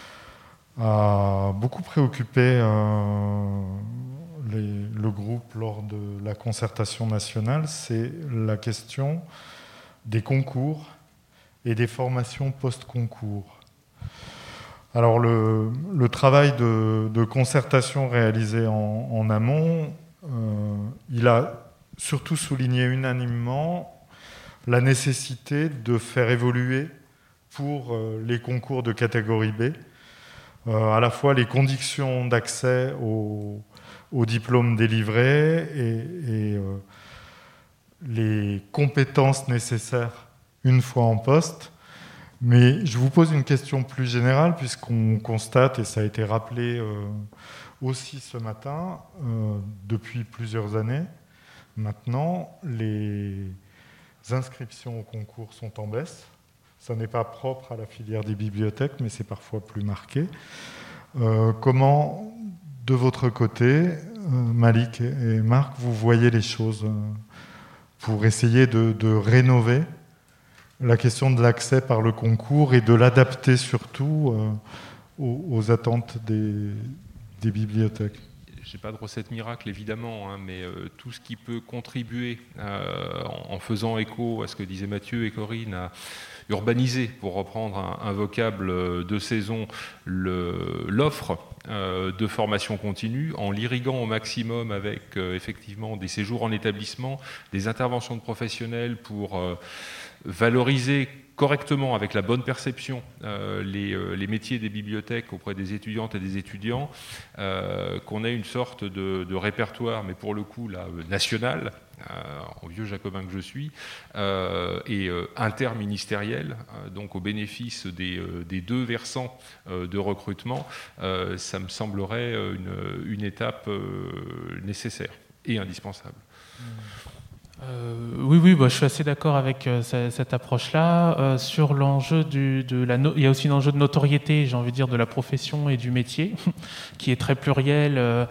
a beaucoup préoccupé euh, les, le groupe lors de la concertation nationale, c'est la question des concours et des formations post-concours. Alors le, le travail de, de concertation réalisé en, en amont, euh, il a surtout souligné unanimement la nécessité de faire évoluer pour euh, les concours de catégorie B, euh, à la fois les conditions d'accès aux, aux diplômes délivrés et, et euh, les compétences nécessaires une fois en poste. Mais je vous pose une question plus générale, puisqu'on constate, et ça a été rappelé euh, aussi ce matin, euh, depuis plusieurs années, maintenant, les inscriptions au concours sont en baisse. Ça n'est pas propre à la filière des bibliothèques, mais c'est parfois plus marqué. Euh, comment, de votre côté, euh, Malik et Marc, vous voyez les choses euh, pour essayer de, de rénover la question de l'accès par le concours et de l'adapter surtout euh, aux, aux attentes des, des bibliothèques? Je n'ai pas de recette miracle, évidemment, hein, mais euh, tout ce qui peut contribuer euh, en, en faisant écho à ce que disaient Mathieu et Corinne, à urbaniser, pour reprendre un, un vocable de saison, le, l'offre euh, de formation continue, en l'irriguant au maximum avec euh, effectivement des séjours en établissement, des interventions de professionnels pour euh, valoriser correctement, avec la bonne perception, euh, les, euh, les métiers des bibliothèques auprès des étudiantes et des étudiants, euh, qu'on ait une sorte de, de répertoire, mais pour le coup là, national, euh, en vieux jacobin que je suis, euh, et euh, interministériel, euh, donc au bénéfice des, euh, des deux versants euh, de recrutement, euh, ça me semblerait une, une étape euh, nécessaire et indispensable. Mmh. Euh, oui, oui, bah, je suis assez d'accord avec euh, cette approche-là. Euh, sur l'enjeu du, de la, no- il y a aussi un enjeu de notoriété, j'ai envie de dire, de la profession et du métier, qui est très pluriel. Euh,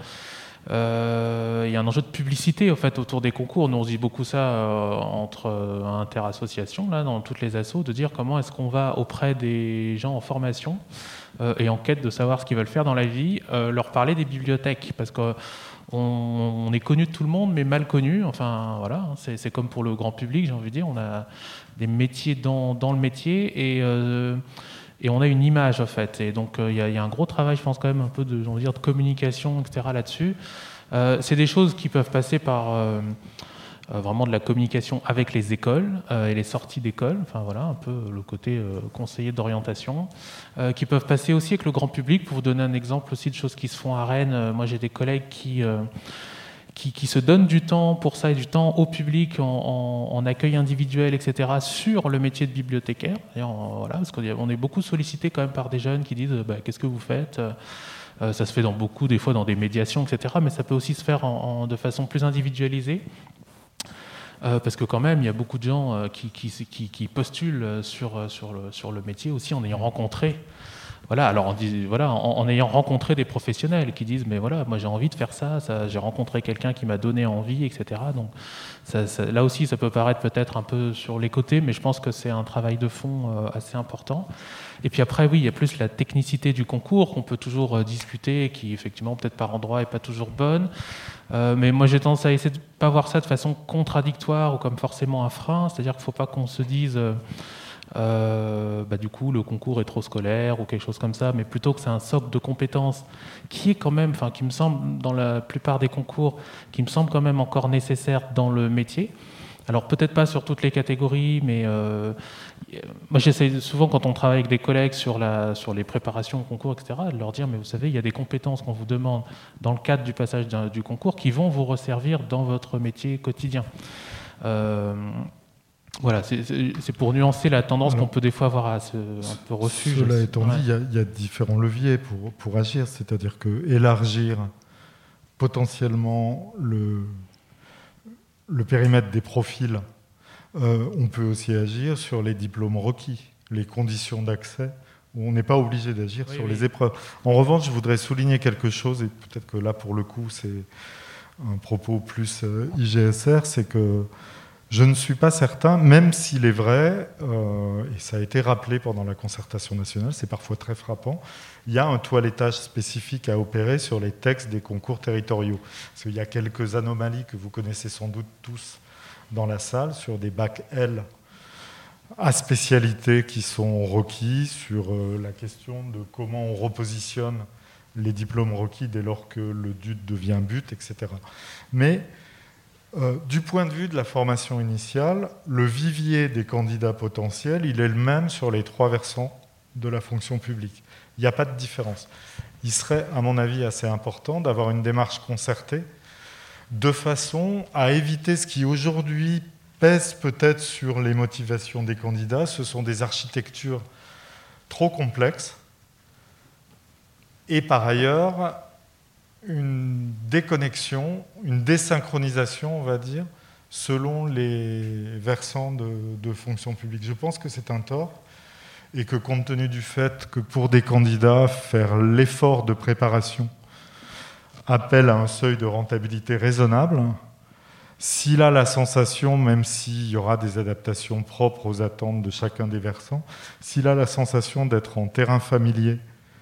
euh, il y a un enjeu de publicité, en fait, autour des concours. Nous, on se dit beaucoup ça euh, entre euh, interassociations, là, dans toutes les assos, de dire comment est-ce qu'on va auprès des gens en formation euh, et en quête de savoir ce qu'ils veulent faire dans la vie, euh, leur parler des bibliothèques, parce que on est connu de tout le monde, mais mal connu. Enfin, voilà, c'est, c'est comme pour le grand public, j'ai envie de dire. On a des métiers dans, dans le métier et, euh, et on a une image, en fait. Et donc, il euh, y, y a un gros travail, je pense, quand même, un peu de, j'ai envie de dire, de communication, et cetera, là-dessus. Euh, c'est des choses qui peuvent passer par... Euh, euh, vraiment de la communication avec les écoles euh, et les sorties d'école, enfin voilà, un peu le côté euh, conseiller d'orientation, euh, qui peuvent passer aussi avec le grand public. Pour vous donner un exemple aussi de choses qui se font à Rennes, euh, moi j'ai des collègues qui... Euh, Qui, qui se donnent du temps pour ça et du temps au public en, en, en accueil individuel, et cetera, sur le métier de bibliothécaire. En, voilà, parce qu'on est beaucoup sollicité quand même par des jeunes qui disent bah, « qu'est-ce que vous faites ?» euh, Ça se fait dans beaucoup, des fois dans des médiations, et cetera, mais ça peut aussi se faire en, en, de façon plus individualisée. Euh, parce que quand même, il y a beaucoup de gens euh, qui, qui, qui, qui postulent sur, sur, le, sur le métier aussi en ayant rencontré. Voilà, alors on dit, voilà, en, en ayant rencontré des professionnels qui disent mais voilà, moi j'ai envie de faire ça, ça j'ai rencontré quelqu'un qui m'a donné envie, et cetera. Donc ça, ça, là aussi, ça peut paraître peut-être un peu sur les côtés, mais je pense que c'est un travail de fond euh, assez important. Et puis après, oui, il y a plus la technicité du concours qu'on peut toujours euh, discuter, qui effectivement peut-être par endroit est pas toujours bonne. Euh, mais moi j'ai tendance à essayer de pas voir ça de façon contradictoire ou comme forcément un frein, c'est-à-dire qu'il faut pas qu'on se dise euh, Euh, bah, du coup le concours est trop scolaire ou quelque chose comme ça, mais plutôt que c'est un socle de compétences qui est quand même, enfin qui me semble dans la plupart des concours, qui me semble quand même encore nécessaire dans le métier. Alors peut-être pas sur toutes les catégories, mais euh, moi j'essaie souvent quand on travaille avec des collègues sur, la, sur les préparations au concours, et cetera, de leur dire mais vous savez il y a des compétences qu'on vous demande dans le cadre du passage du concours qui vont vous resservir dans votre métier quotidien. Euh, Voilà, c'est pour nuancer la tendance qu'on peut des fois avoir à ce un peu refus. Cela étant ouais. dit, il y, y a différents leviers pour, pour agir, c'est-à-dire que élargir potentiellement le, le périmètre des profils, euh, on peut aussi agir sur les diplômes requis, les conditions d'accès, où on n'est pas obligé d'agir oui, sur oui. les épreuves. En revanche, je voudrais souligner quelque chose, et peut-être que là, pour le coup, c'est un propos plus euh, I G S R, c'est que je ne suis pas certain, même s'il est vrai, euh, et ça a été rappelé pendant la concertation nationale, c'est parfois très frappant, il y a un toilettage spécifique à opérer sur les textes des concours territoriaux. Parce qu'il y a quelques anomalies que vous connaissez sans doute tous dans la salle, sur des bacs L à spécialité qui sont requis, sur euh, la question de comment on repositionne les diplômes requis dès lors que le D U T devient but, et cetera. Mais Euh, du point de vue de la formation initiale, le vivier des candidats potentiels, il est le même sur les trois versants de la fonction publique. Il n'y a pas de différence. Il serait, à mon avis, assez important d'avoir une démarche concertée de façon à éviter ce qui aujourd'hui pèse peut-être sur les motivations des candidats. Ce sont des architectures trop complexes et par ailleurs une déconnexion, une désynchronisation, on va dire, selon les versants de, de fonction publique. Je pense que c'est un tort et que compte tenu du fait que pour des candidats, faire l'effort de préparation appelle à un seuil de rentabilité raisonnable, s'il a la sensation, même s'il y aura des adaptations propres aux attentes de chacun des versants, s'il a la sensation d'être en terrain familier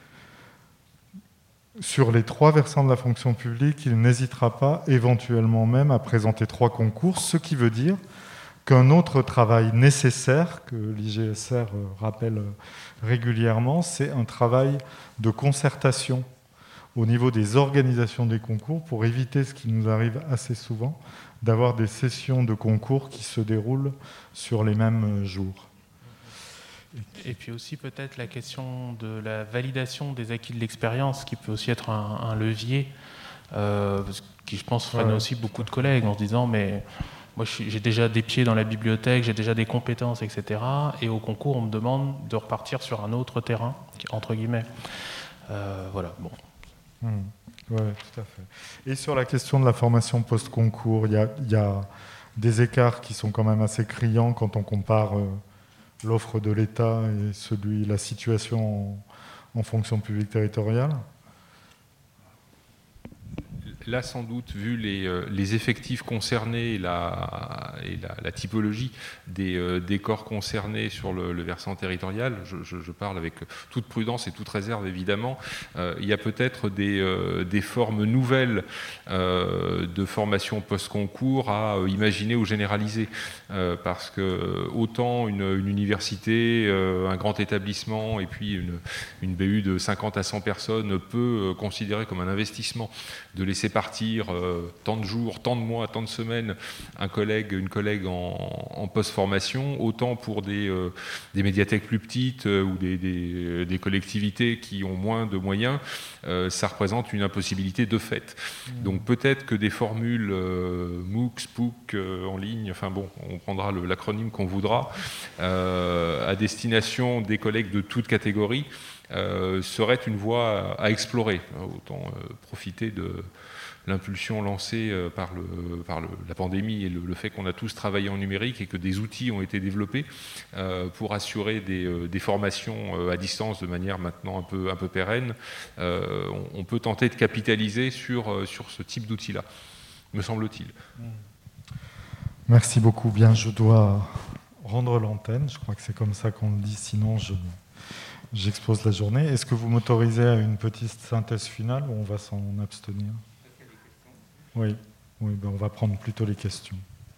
sur les trois versants de la fonction publique, il n'hésitera pas éventuellement même à présenter trois concours, ce qui veut dire qu'un autre travail nécessaire, que l'I G S R rappelle régulièrement, c'est un travail de concertation au niveau des organisations des concours pour éviter ce qui nous arrive assez souvent, d'avoir des sessions de concours qui se déroulent sur les mêmes jours. Et puis aussi peut-être la question de la validation des acquis de l'expérience, qui peut aussi être un, un levier, euh, qui je pense freine ouais. aussi beaucoup de collègues en se disant mais moi j'ai déjà des pieds dans la bibliothèque, j'ai déjà des compétences, et cetera. Et au concours on me demande de repartir sur un autre terrain, entre guillemets. Euh, voilà, bon. Mmh. Oui, tout à fait. Et sur la question de la formation post-concours, il y a, y a des écarts qui sont quand même assez criants quand on compare euh, l'offre de l'État et celui, la situation en, en fonction publique territoriale. Là, sans doute, vu les, euh, les effectifs concernés et la, et la, la typologie des, euh, des corps concernés sur le, le versant territorial, je, je, je parle avec toute prudence et toute réserve, évidemment, euh, il y a peut-être des, euh, des formes nouvelles euh, de formation post-concours à euh, imaginer ou généraliser. Euh, parce que autant une, une université, euh, un grand établissement et puis une, une B U de cinquante à cent personnes peut euh, considérer comme un investissement de laisser laisser partir euh, tant de jours, tant de mois, tant de semaines un collègue, une collègue en, en post-formation, autant pour des, euh, des médiathèques plus petites euh, ou des, des, des collectivités qui ont moins de moyens, euh, ça représente une impossibilité de fait. Mmh. Donc peut-être que des formules euh, MOOC, SPOOC euh, en ligne, enfin bon, on prendra le, l'acronyme qu'on voudra, euh, à destination des collègues de toute catégorie, euh, serait une voie à, à explorer. Autant euh, profiter de l'impulsion lancée euh, par, le, par le, la pandémie et le, le fait qu'on a tous travaillé en numérique et que des outils ont été développés euh, pour assurer des, euh, des formations euh, à distance de manière maintenant un peu, un peu pérenne. Euh, on, on peut tenter de capitaliser sur, euh, sur ce type d'outils-là, me semble-t-il. Merci beaucoup. Bien, je dois rendre l'antenne. Je crois que c'est comme ça qu'on le dit, sinon je, j'expose la journée. Est-ce que vous m'autorisez à une petite synthèse finale ou on va s'en abstenir ? Oui, oui ben on va prendre plutôt les questions.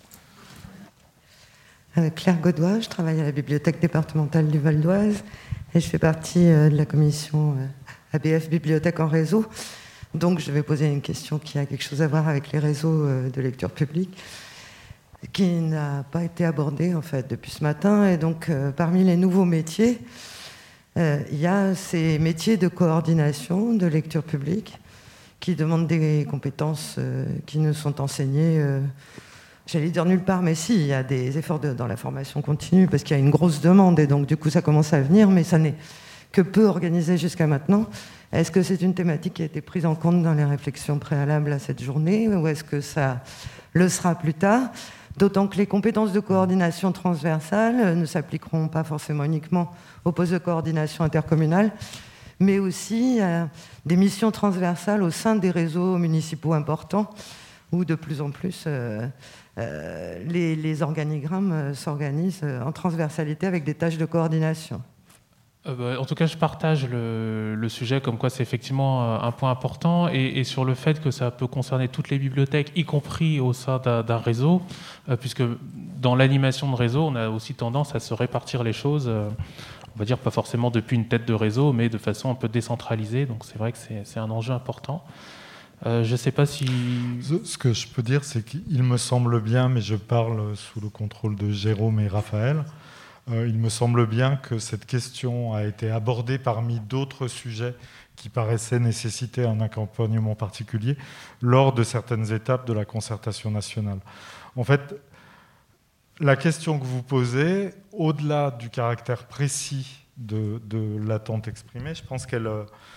Euh, Claire Godoy, je travaille à la bibliothèque départementale du Val d'Oise et je fais partie euh, de la commission euh, A B F Bibliothèque en réseau. Donc je vais poser une question qui a quelque chose à voir avec les réseaux euh, de lecture publique, qui n'a pas été abordée en fait depuis ce matin. Et donc euh, parmi les nouveaux métiers, euh, il y a ces métiers de coordination de lecture publique qui demandent des compétences euh, qui nous sont enseignées, euh, j'allais dire nulle part, mais si, il y a des efforts de, dans la formation continue, parce qu'il y a une grosse demande, et donc du coup ça commence à venir, mais ça n'est que peu organisé jusqu'à maintenant. Est-ce que c'est une thématique qui a été prise en compte dans les réflexions préalables à cette journée, ou est-ce que ça le sera plus tard ? D'autant que les compétences de coordination transversale ne s'appliqueront pas forcément uniquement aux postes de coordination intercommunale, mais aussi à des missions transversales au sein des réseaux municipaux importants, où de plus en plus euh, euh, les, les organigrammes s'organisent en transversalité avec des tâches de coordination. Euh, bah, en tout cas, je partage le, le sujet comme quoi c'est effectivement un point important et, et sur le fait que ça peut concerner toutes les bibliothèques, y compris au sein d'un, d'un réseau, euh, puisque dans l'animation de réseau, on a aussi tendance à se répartir les choses, euh, on va dire pas forcément depuis une tête de réseau, mais de façon un peu décentralisée. Donc c'est vrai que c'est, c'est un enjeu important. Euh, je ne sais pas si... Ce que je peux dire, c'est qu'il me semble bien, mais je parle sous le contrôle de Jérôme et Raphaël, euh, il me semble bien que cette question a été abordée parmi d'autres sujets qui paraissaient nécessiter un accompagnement particulier lors de certaines étapes de la concertation nationale. En fait, la question que vous posez, au-delà du caractère précis de, de l'attente exprimée, je pense qu'elle...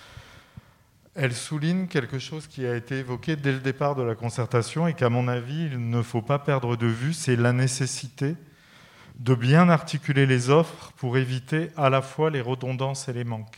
Elle souligne quelque chose qui a été évoqué dès le départ de la concertation et qu'à mon avis, il ne faut pas perdre de vue, c'est la nécessité de bien articuler les offres pour éviter à la fois les redondances et les manques.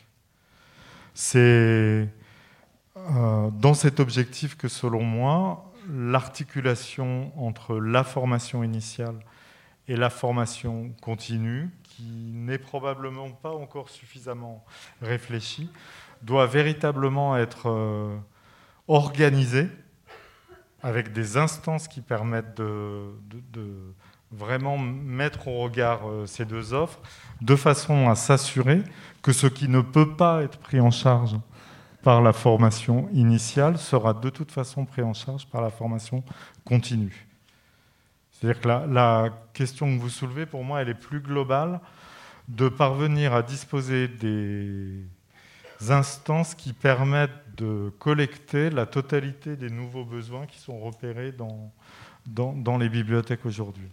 C'est euh, dans cet objectif que, selon moi, l'articulation entre la formation initiale et la formation continue, qui n'est probablement pas encore suffisamment réfléchie, doit véritablement être euh, organisé avec des instances qui permettent de, de, de vraiment mettre au regard euh, ces deux offres, de façon à s'assurer que ce qui ne peut pas être pris en charge par la formation initiale sera de toute façon pris en charge par la formation continue. C'est-à-dire que la, la question que vous soulevez, pour moi, elle est plus globale, de parvenir à disposer des instances qui permettent de collecter la totalité des nouveaux besoins qui sont repérés dans, dans, dans les bibliothèques aujourd'hui.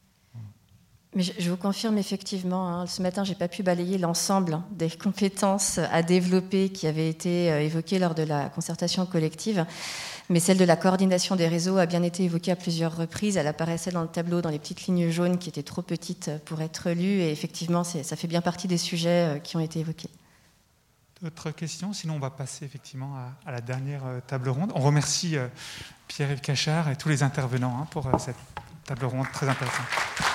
Mais je, je vous confirme effectivement, hein, ce matin, je n'ai pas pu balayer l'ensemble des compétences à développer qui avaient été euh, évoquées lors de la concertation collective, mais celle de la coordination des réseaux a bien été évoquée à plusieurs reprises. Elle apparaissait dans le tableau, dans les petites lignes jaunes qui étaient trop petites pour être lues, et effectivement, c'est, ça fait bien partie des sujets euh, qui ont été évoqués. D'autres questions ? Sinon, on va passer effectivement à, à la dernière table ronde. On remercie euh, Pierre-Yves Cachard et tous les intervenants hein, pour euh, cette table ronde très intéressante.